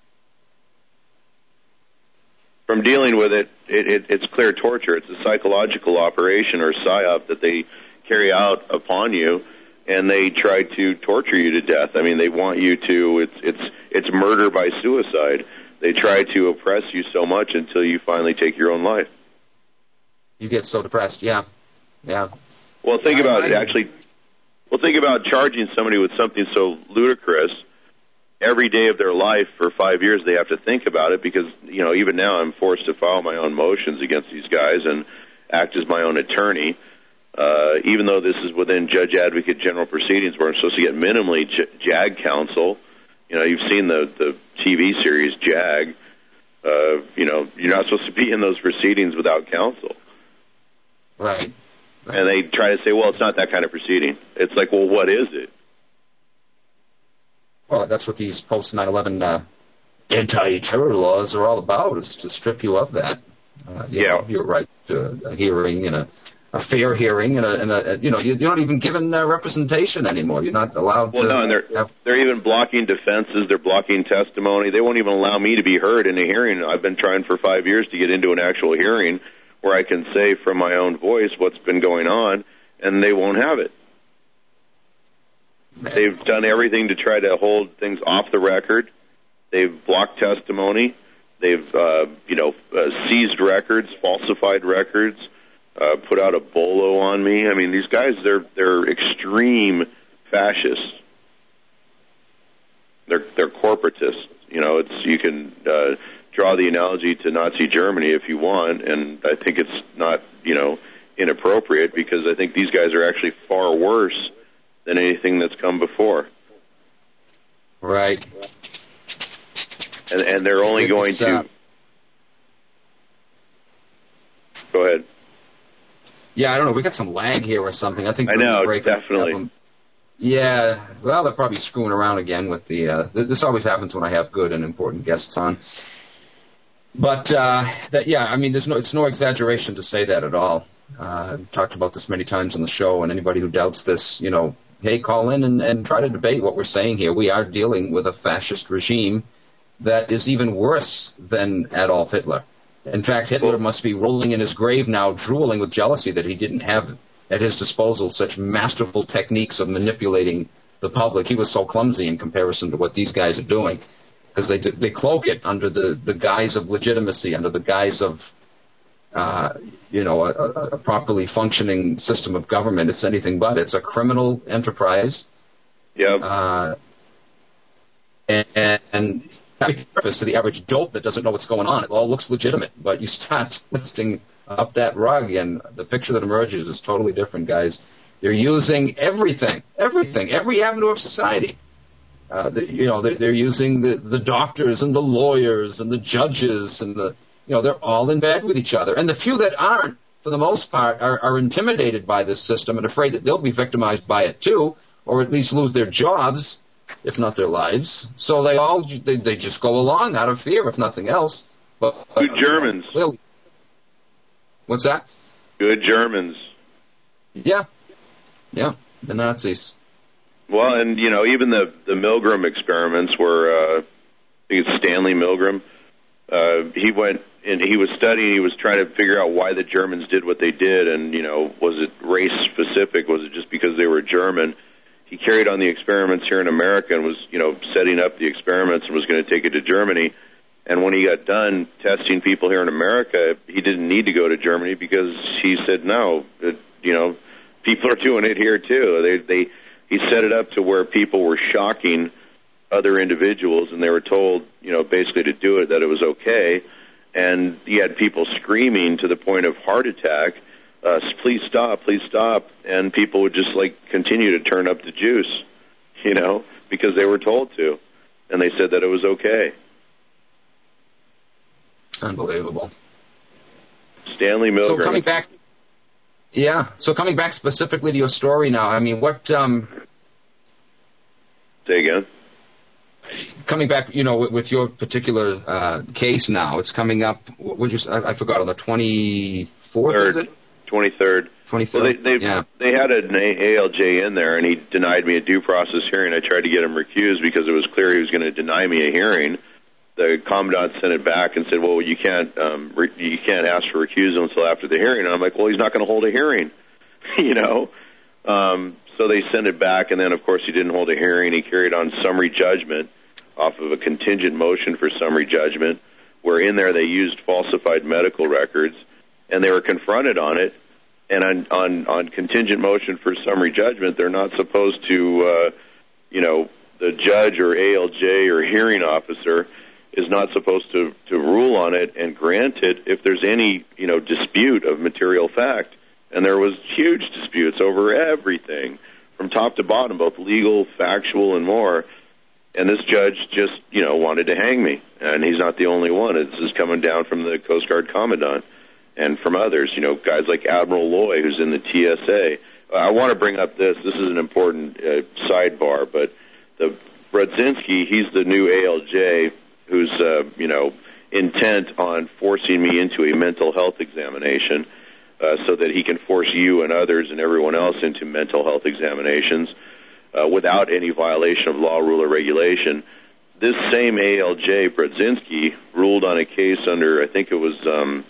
[SPEAKER 4] from dealing with it, it, it, it's clear torture. It's a psychological operation or psyop that they carry out upon you, and they try to torture you to death. I mean, they want you to. It's it's it's murder by suicide. They try to oppress you so much until you finally take your own life.
[SPEAKER 1] You get so depressed. Yeah. Yeah.
[SPEAKER 4] Well, think
[SPEAKER 1] I-
[SPEAKER 4] about
[SPEAKER 1] I-
[SPEAKER 4] it, actually. Well, think about charging somebody with something so ludicrous. Every day of their life for five years, they have to think about it because, you know, even now I'm forced to file my own motions against these guys and act as my own attorney, uh, even though this is within Judge Advocate General proceedings where I'm supposed to get minimally J- JAG counsel. You know, you've seen the, the T V series JAG. Uh, you know, you're not supposed to be in those proceedings without counsel.
[SPEAKER 1] Right. Right.
[SPEAKER 4] And they try to say, well, it's not that kind of proceeding. It's like, well, what is it?
[SPEAKER 1] Well, that's what these post nine eleven uh, anti-terror laws are all about, is to strip you of that. Uh, you
[SPEAKER 4] Yeah.
[SPEAKER 1] know, your right to a hearing and a, a fair hearing, and, a, and a, you know, you, you're not even given uh, representation anymore. You're not allowed
[SPEAKER 4] Well,
[SPEAKER 1] to.
[SPEAKER 4] no, and they're
[SPEAKER 1] have,
[SPEAKER 4] they're even blocking defenses. They're blocking testimony. They won't even allow me to be heard in a hearing. I've been trying for five years to get into an actual hearing where I can say from my own voice what's been going on, and they won't have it. They've done everything to try to hold things off the record. They've blocked testimony. They've, uh, you know, uh, seized records, falsified records, uh, put out a bolo on me. I mean, these guys, they're they're extreme fascists. They're they're corporatists. You know, it's you can uh, draw the analogy to Nazi Germany if you want, and I think it's not, you know, inappropriate because I think these guys are actually far worse than anything that's come before.
[SPEAKER 1] right.
[SPEAKER 4] And and they're only going
[SPEAKER 1] It's,
[SPEAKER 4] to...
[SPEAKER 1] uh,
[SPEAKER 4] Go ahead.
[SPEAKER 1] Yeah, I don't know. We got some lag here or something. I think.
[SPEAKER 4] I
[SPEAKER 1] we're gonna
[SPEAKER 4] know,
[SPEAKER 1] break
[SPEAKER 4] definitely.
[SPEAKER 1] up. Yeah, well, they're probably screwing around again with the. Uh, th- this always happens when I have good and important guests on. But uh, that, yeah, I mean, there's no. It's no exaggeration to say that at all. Uh, I've talked about this many times on the show, and anybody who doubts this, you know, hey, call in and, and try to debate what we're saying here. We are dealing with a fascist regime that is even worse than Adolf Hitler. In fact, Hitler must be rolling in his grave now, drooling with jealousy that he didn't have at his disposal such masterful techniques of manipulating the public. He was so clumsy in comparison to what these guys are doing, because they they cloak it under the, the guise of legitimacy, under the guise of, uh, you know, a, a properly functioning system of government. It's anything but. It's a criminal enterprise.
[SPEAKER 4] Yeah.
[SPEAKER 1] Uh, and, and to the average dope that doesn't know what's going on, it all looks legitimate. But you start lifting up that rug, and the picture that emerges is totally different, guys. They're using everything, everything, every avenue of society. Uh, the, you know, they're, they're using the, the doctors and the lawyers and the judges and the, you know, they're all in bed with each other. And the few that aren't, for the most part, are, are intimidated by this system and afraid that they'll be victimized by it too, or at least lose their jobs, if not their lives. So they all they, they just go along out of fear, if nothing else. But
[SPEAKER 4] Two Germans.
[SPEAKER 1] Clearly, what's that?
[SPEAKER 4] Good Germans.
[SPEAKER 1] Yeah. Yeah, the Nazis.
[SPEAKER 4] Well, and, you know, even the, the Milgram experiments were, uh, I think it's Stanley Milgram, uh, he went and he was studying, he was trying to figure out why the Germans did what they did, and, you know, was it race-specific? Was it just because they were German? He carried on the experiments here in America and was, you know, setting up the experiments and was going to take it to Germany. And when he got done testing people here in America, he didn't need to go to Germany because he said, no, it, you know, people are doing it here too. They, they, he set it up to where people were shocking other individuals, and they were told, you know, basically to do it, that it was okay. And he had people screaming to the point of heart attack, uh, please stop, please stop. And people would just, like, continue to turn up the juice, you know, because they were told to. And they said that it was okay.
[SPEAKER 1] Unbelievable.
[SPEAKER 4] Stanley Milgram.
[SPEAKER 1] So coming back, yeah. So coming back specifically to your story now, I mean, what? Um,
[SPEAKER 4] Say again.
[SPEAKER 1] Coming back, you know, with, with your particular uh, case now, it's coming up. What would you? I, I forgot on the twenty-fourth. Is it?
[SPEAKER 4] twenty-third.
[SPEAKER 1] twenty-third.
[SPEAKER 4] Well, they they,
[SPEAKER 1] yeah.
[SPEAKER 4] they had an A L J in there, and he denied me a due process hearing. I tried to get him recused because it was clear he was going to deny me a hearing. The commandant sent it back and said, well, you can't um, re- you can't ask for recusal until after the hearing. And I'm like, well, he's not going to hold a hearing, you know. Um, so they sent it back, and then, of course, he didn't hold a hearing. He carried on summary judgment off of a contingent motion for summary judgment, where in there they used falsified medical records, and they were confronted on it. And on, on, on contingent motion for summary judgment, they're not supposed to, uh, you know, the judge or A L J or hearing officer is not supposed to, to rule on it and grant it if there's any, you know, dispute of material fact. And there was huge disputes over everything, from top to bottom, both legal, factual, and more. And this judge just, you know, wanted to hang me. And he's not the only one. This is coming down from the Coast Guard Commandant and from others, you know, guys like Admiral Loy, who's in the T S A. I want to bring up this. This is an important uh, sidebar, but the Brzezinski, he's the new A L J who's, uh, you know, intent on forcing me into a mental health examination uh, so that he can force you and others and everyone else into mental health examinations uh, without any violation of law, rule, or regulation. This same A L J, Brzezinski, ruled on a case under, I think it was um,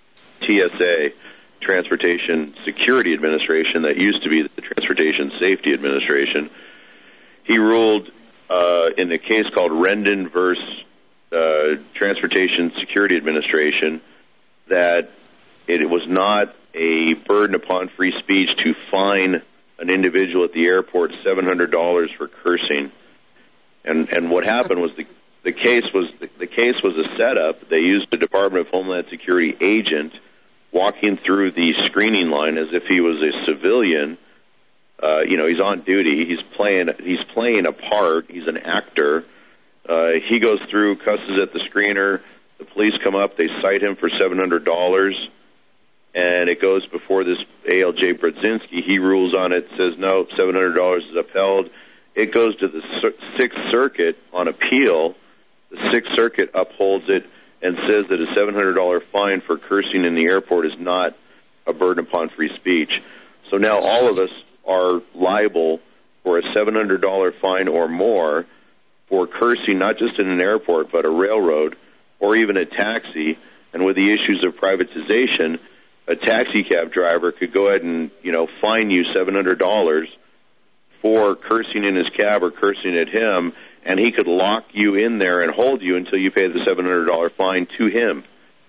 [SPEAKER 4] T S A, Transportation Security Administration, that used to be the Transportation Safety Administration. He ruled uh, in a case called Rendon versus uh, Transportation Security Administration that it was not a burden upon free speech to fine an individual at the airport seven hundred dollars for cursing. And and what happened was the the case was the, the case was a setup. They used the Department of Homeland Security agent walking through the screening line as if he was a civilian. Uh, you know, he's on duty. He's playing. He's playing a part. He's an actor. Uh, he goes through, cusses at the screener. The police come up. They cite him for seven hundred dollars, and it goes before this A L J Brzezinski. He rules on it. Says no, seven hundred dollars is upheld. It goes to the Sixth Circuit on appeal. The Sixth Circuit upholds it and says that a seven hundred dollars fine for cursing in the airport is not a burden upon free speech. So now all of us are liable for a seven hundred dollars fine or more for cursing, not just in an airport, but a railroad or even a taxi. And with the issues of privatization, a taxi cab driver could go ahead and, you know, fine you seven hundred dollars for cursing in his cab or cursing at him, and he could lock you in there and hold you until you pay the seven hundred dollars fine to him.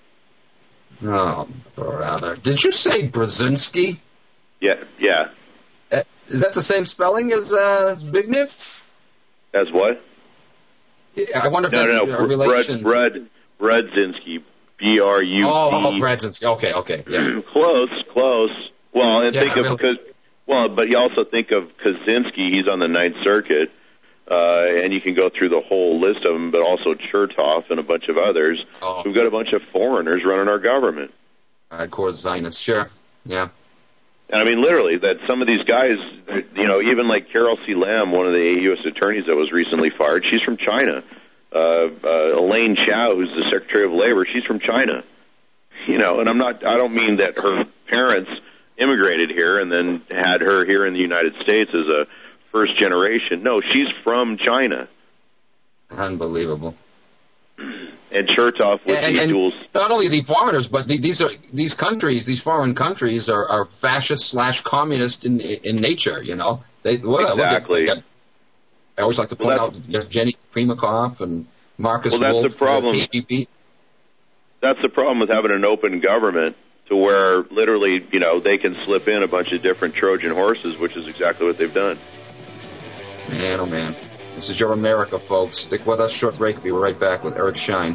[SPEAKER 1] Oh, brother. Did you say Brzezinski?
[SPEAKER 4] Yeah, yeah.
[SPEAKER 1] Uh, is that the same spelling as, uh, as Bigniff?
[SPEAKER 4] As what?
[SPEAKER 1] Yeah, I wonder if
[SPEAKER 4] no,
[SPEAKER 1] that's
[SPEAKER 4] no, no.
[SPEAKER 1] a relation.
[SPEAKER 4] Brud, Brudzinski, B R U D.
[SPEAKER 1] Oh, oh, Brudzinski. Okay, okay. Yeah.
[SPEAKER 4] Close, close. Well, and
[SPEAKER 1] yeah,
[SPEAKER 4] think of
[SPEAKER 1] really.
[SPEAKER 4] because, well, but you also think of Kaczynski. He's on the Ninth Circuit, uh, and you can go through the whole list of them. But also Chertoff and a bunch of others.
[SPEAKER 1] Oh.
[SPEAKER 4] We've got a bunch of foreigners running our government.
[SPEAKER 1] Hardcore Zionists, sure. Yeah.
[SPEAKER 4] And I mean, literally, that some of these guys, you know, even like Carol C. Lam, one of the U S attorneys that was recently fired, she's from China. Uh, uh, Elaine Chao, who's the Secretary of Labor, she's from China. You know, and I'm not, I don't mean that her parents immigrated here and then had her here in the United States as a first generation. No, she's from China.
[SPEAKER 1] Unbelievable.
[SPEAKER 4] And Chertoff with
[SPEAKER 1] and,
[SPEAKER 4] these
[SPEAKER 1] and
[SPEAKER 4] duals.
[SPEAKER 1] Not only the foreigners, but the, these are these countries, these foreign countries are, are fascist slash communist in in nature. You know, they well,
[SPEAKER 4] exactly.
[SPEAKER 1] Look at, I always like to point well, out you know, Jenny Primakov and Marcus
[SPEAKER 4] well, that's
[SPEAKER 1] Wolf.
[SPEAKER 4] The problem.
[SPEAKER 1] K G B.
[SPEAKER 4] That's the problem with having an open government, to where literally, you know, they can slip in a bunch of different Trojan horses, which is exactly what they've done.
[SPEAKER 1] Man, oh man. This is your America, folks. Stick with us. Short break. We'll be right back with Eric Shine.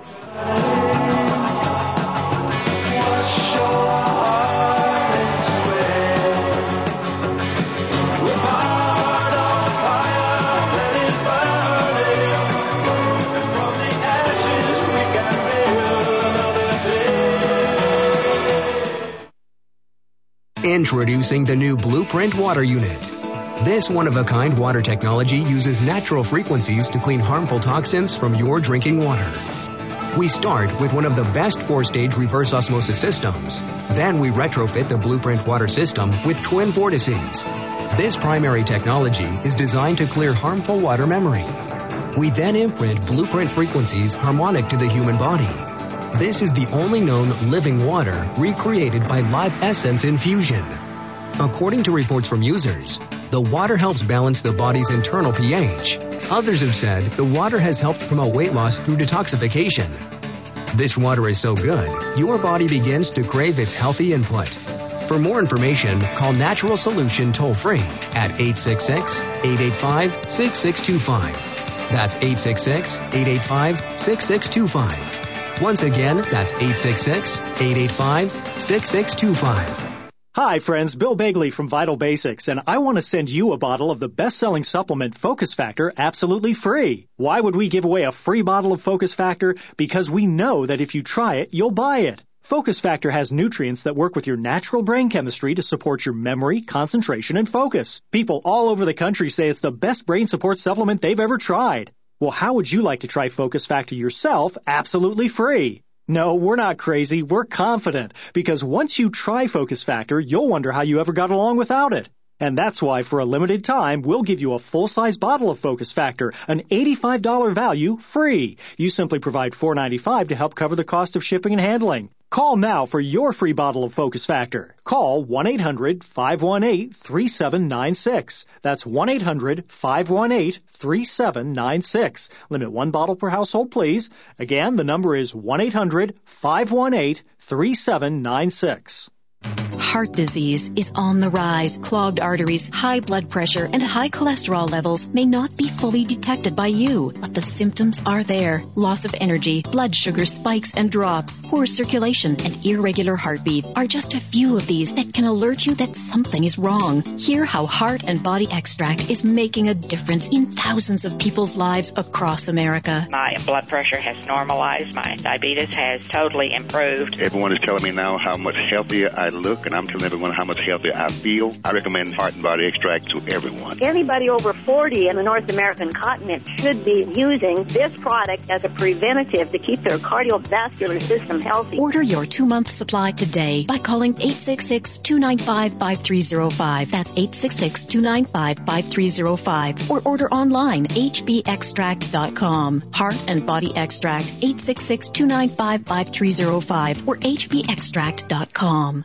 [SPEAKER 13] Introducing the new Blueprint Water Unit. This one-of-a-kind water technology uses natural frequencies to clean harmful toxins from your drinking water. We start with one of the best four-stage reverse osmosis systems. Then we retrofit the Blueprint water system with twin vortices. This primary technology is designed to clear harmful water memory. We then imprint Blueprint frequencies harmonic to the human body. This is the only known living water recreated by Live Essence infusion. According to reports from users, the water helps balance the body's internal pH. Others have said the water has helped promote weight loss through detoxification. This water is so good, your body begins to crave its healthy input. For more information, call Natural Solution toll-free at eight six six, eight eight five, six six two five. That's eight six six, eight eight five, six six two five. Once again, that's eight six six, eight eight five, six six two five.
[SPEAKER 14] Hi, friends. Bill Bagley from Vital Basics, and I want to send you a bottle of the best-selling supplement Focus Factor absolutely free. Why would we give away a free bottle of Focus Factor? Because we know that if you try it, you'll buy it. Focus Factor has nutrients that work with your natural brain chemistry to support your memory, concentration, and focus. People all over the country say it's the best brain support supplement they've ever tried. Well, how would you like to try Focus Factor yourself absolutely free? No, we're not crazy. We're confident. Because once you try Focus Factor, you'll wonder how you ever got along without it. And that's why, for a limited time, we'll give you a full-size bottle of Focus Factor, an eighty-five dollars value, free. You simply provide four dollars and ninety-five cents to help cover the cost of shipping and handling. Call now for your free bottle of Focus Factor. Call one eight hundred, five one eight, three seven nine six. That's one eight hundred, five one eight, three seven nine six. Limit one bottle per household, please. Again, the number is one eight hundred, five one eight, three seven nine six.
[SPEAKER 2] Heart disease is on the rise. Clogged arteries, high blood pressure, and high cholesterol levels may not be fully detected by you, but the symptoms are there. Loss of energy, blood sugar spikes and drops, poor circulation, and irregular heartbeat are just a few of these that can alert you that something is wrong. Hear how Heart and Body Extract is making a difference in thousands of people's lives across America.
[SPEAKER 3] My blood pressure has normalized. My diabetes has totally improved.
[SPEAKER 15] Everyone is telling me now how much healthier I look, and I'm telling everyone how much healthier I feel. I recommend Heart and Body Extract to everyone.
[SPEAKER 5] Anybody over forty in the North American continent should be using this product as a preventative to keep their cardiovascular system healthy.
[SPEAKER 2] Order your two-month supply today by calling eight six six, two nine five, five three zero five. That's eight six six, two nine five, five three zero five. Or order online, h b extract dot com. Heart and Body Extract, eight six six, two nine five, five three zero five or h b extract dot com.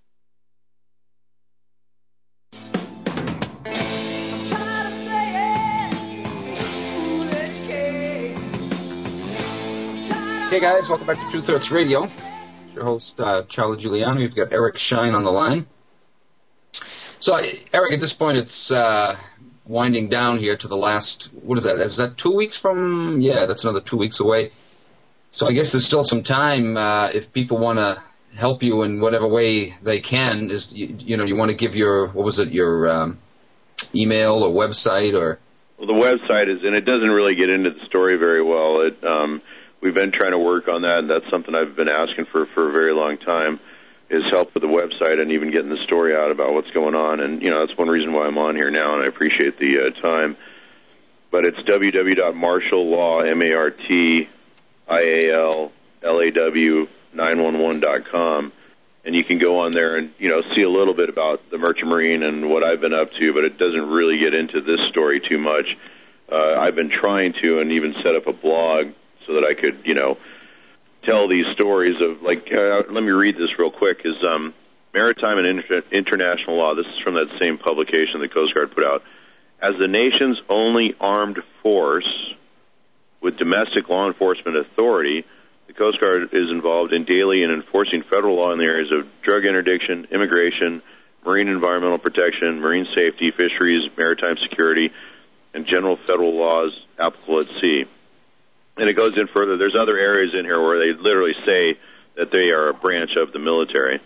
[SPEAKER 1] Hey guys, welcome back to Truth Hurts Radio. Your host, uh, Charlie Giuliano. We've got Eric Shine on the line. So, Eric, at this point, it's uh, winding down here to the last, what is that? Is that two weeks from? Yeah, that's another two weeks away. So I guess there's still some time uh, if people want to help you in whatever way they can. Is you, you know, you want to give your, what was it, your um, email or website or?
[SPEAKER 4] Well, the website is, and it doesn't really get into the story very well. It um, We've been trying to work on that, and that's something I've been asking for for a very long time, is help with the website and even getting the story out about what's going on. And, you know, that's one reason why I'm on here now, and I appreciate the uh, time. But it's w w w dot martial law, M A R T I A L L A W nine one one dot com. and you can go on there and, you know, see a little bit about the Merchant Marine and what I've been up to, but it doesn't really get into this story too much. Uh, I've been trying to and even set up a blog so that I could, you know, tell these stories of, like, uh, let me read this real quick, is um, Maritime and Inter- International Law. This is from that same publication the Coast Guard put out. As the nation's only armed force with domestic law enforcement authority, the Coast Guard is involved in daily and enforcing federal law in the areas of drug interdiction, immigration, marine environmental protection, marine safety, fisheries, maritime security, and general federal laws applicable at sea. And it goes in further. There's other areas in here where they literally say that they are a branch of the military.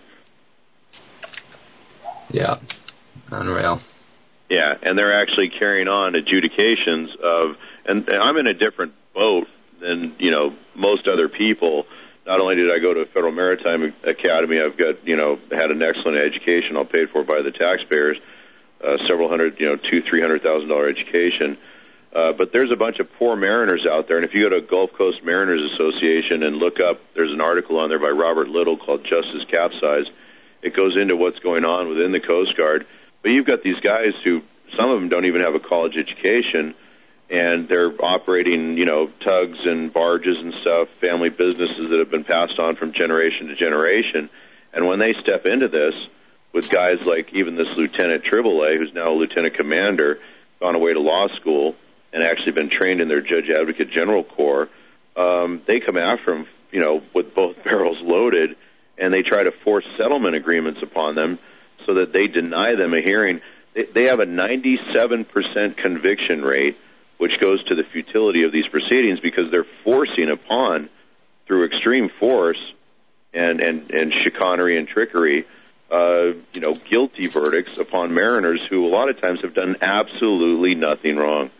[SPEAKER 1] Yeah, unreal.
[SPEAKER 4] Yeah, and they're actually carrying on adjudications of, and, and I'm in a different boat than, you know, most other people. Not only did I go to Federal Maritime Academy, I've got, you know, had an excellent education, all paid for by the taxpayers, uh, several hundred, you know, two, three hundred thousand dollar education. Uh, but there's a bunch of poor mariners out there, and if you go to Gulf Coast Mariners Association and look up, there's an article on there by Robert Little called Justice Capsized. It goes into what's going on within the Coast Guard. But you've got these guys who, some of them don't even have a college education, and they're operating, you know, tugs and barges and stuff, family businesses that have been passed on from generation to generation. And when they step into this with guys like even this Lieutenant Triboulet, who's now a Lieutenant Commander, gone away to law school and actually been trained in their Judge Advocate General Corps, um, they come after them, you know, with both barrels loaded, and they try to force settlement agreements upon them so that they deny them a hearing. They, they have a ninety-seven percent conviction rate, which goes to the futility of these proceedings because they're forcing upon, through extreme force and, and, and chicanery and trickery, uh, you know, guilty verdicts upon mariners who a lot of times have done absolutely nothing wrong.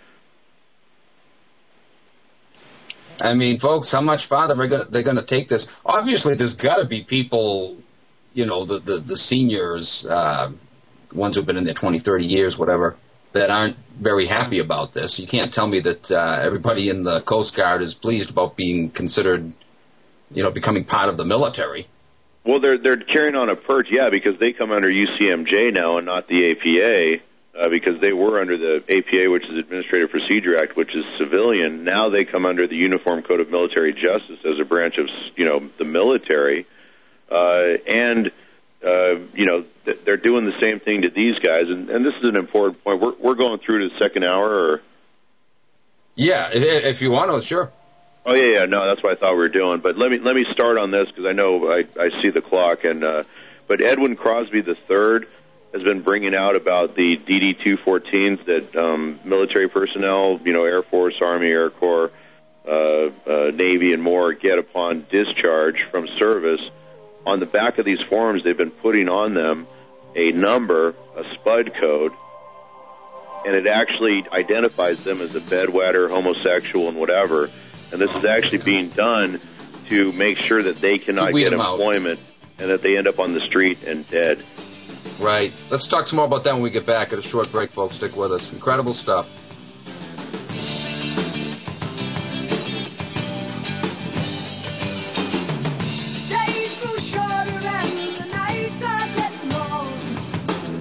[SPEAKER 1] I mean, folks, how much farther are they going to take this? Obviously, there's got to be people, you know, the, the, the seniors, uh, ones who've been in there twenty, thirty years, whatever, that aren't very happy about this. You can't tell me that uh, everybody in the Coast Guard is pleased about being considered, you know, becoming part of the military.
[SPEAKER 4] Well, they're they're carrying on a purge, yeah, because they come under U C M J now and not the A P A, uh, because they were under the A P A, which is Administrative Procedure Act, which is civilian. Now they come under the Uniform Code of Military Justice as a branch of, you know, the military, uh, and uh, you know th- they're doing the same thing to these guys. And, and this is an important point. We're we're going through to the second hour, or
[SPEAKER 1] yeah, if, if you want to, sure.
[SPEAKER 4] Oh yeah, yeah, no, that's what I thought we were doing. But let me let me start on this because I know I, I see the clock. And uh, but Edwin Crosby the third has been bringing out about the D D two fourteens that um, military personnel, you know, Air Force, Army, Air Corps, uh, uh, Navy, and more get upon discharge from service. On the back of these forms, they've been putting on them a number, a S P U D code, and it actually identifies them as a bedwetter, homosexual, and whatever. And this is actually being done to make sure that they cannot get employment and that they end up on the street and dead.
[SPEAKER 1] Right. Let's talk some more about that when we get back at a short break, folks. Stick with us. Incredible stuff.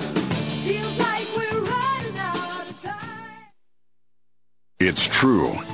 [SPEAKER 12] It's true.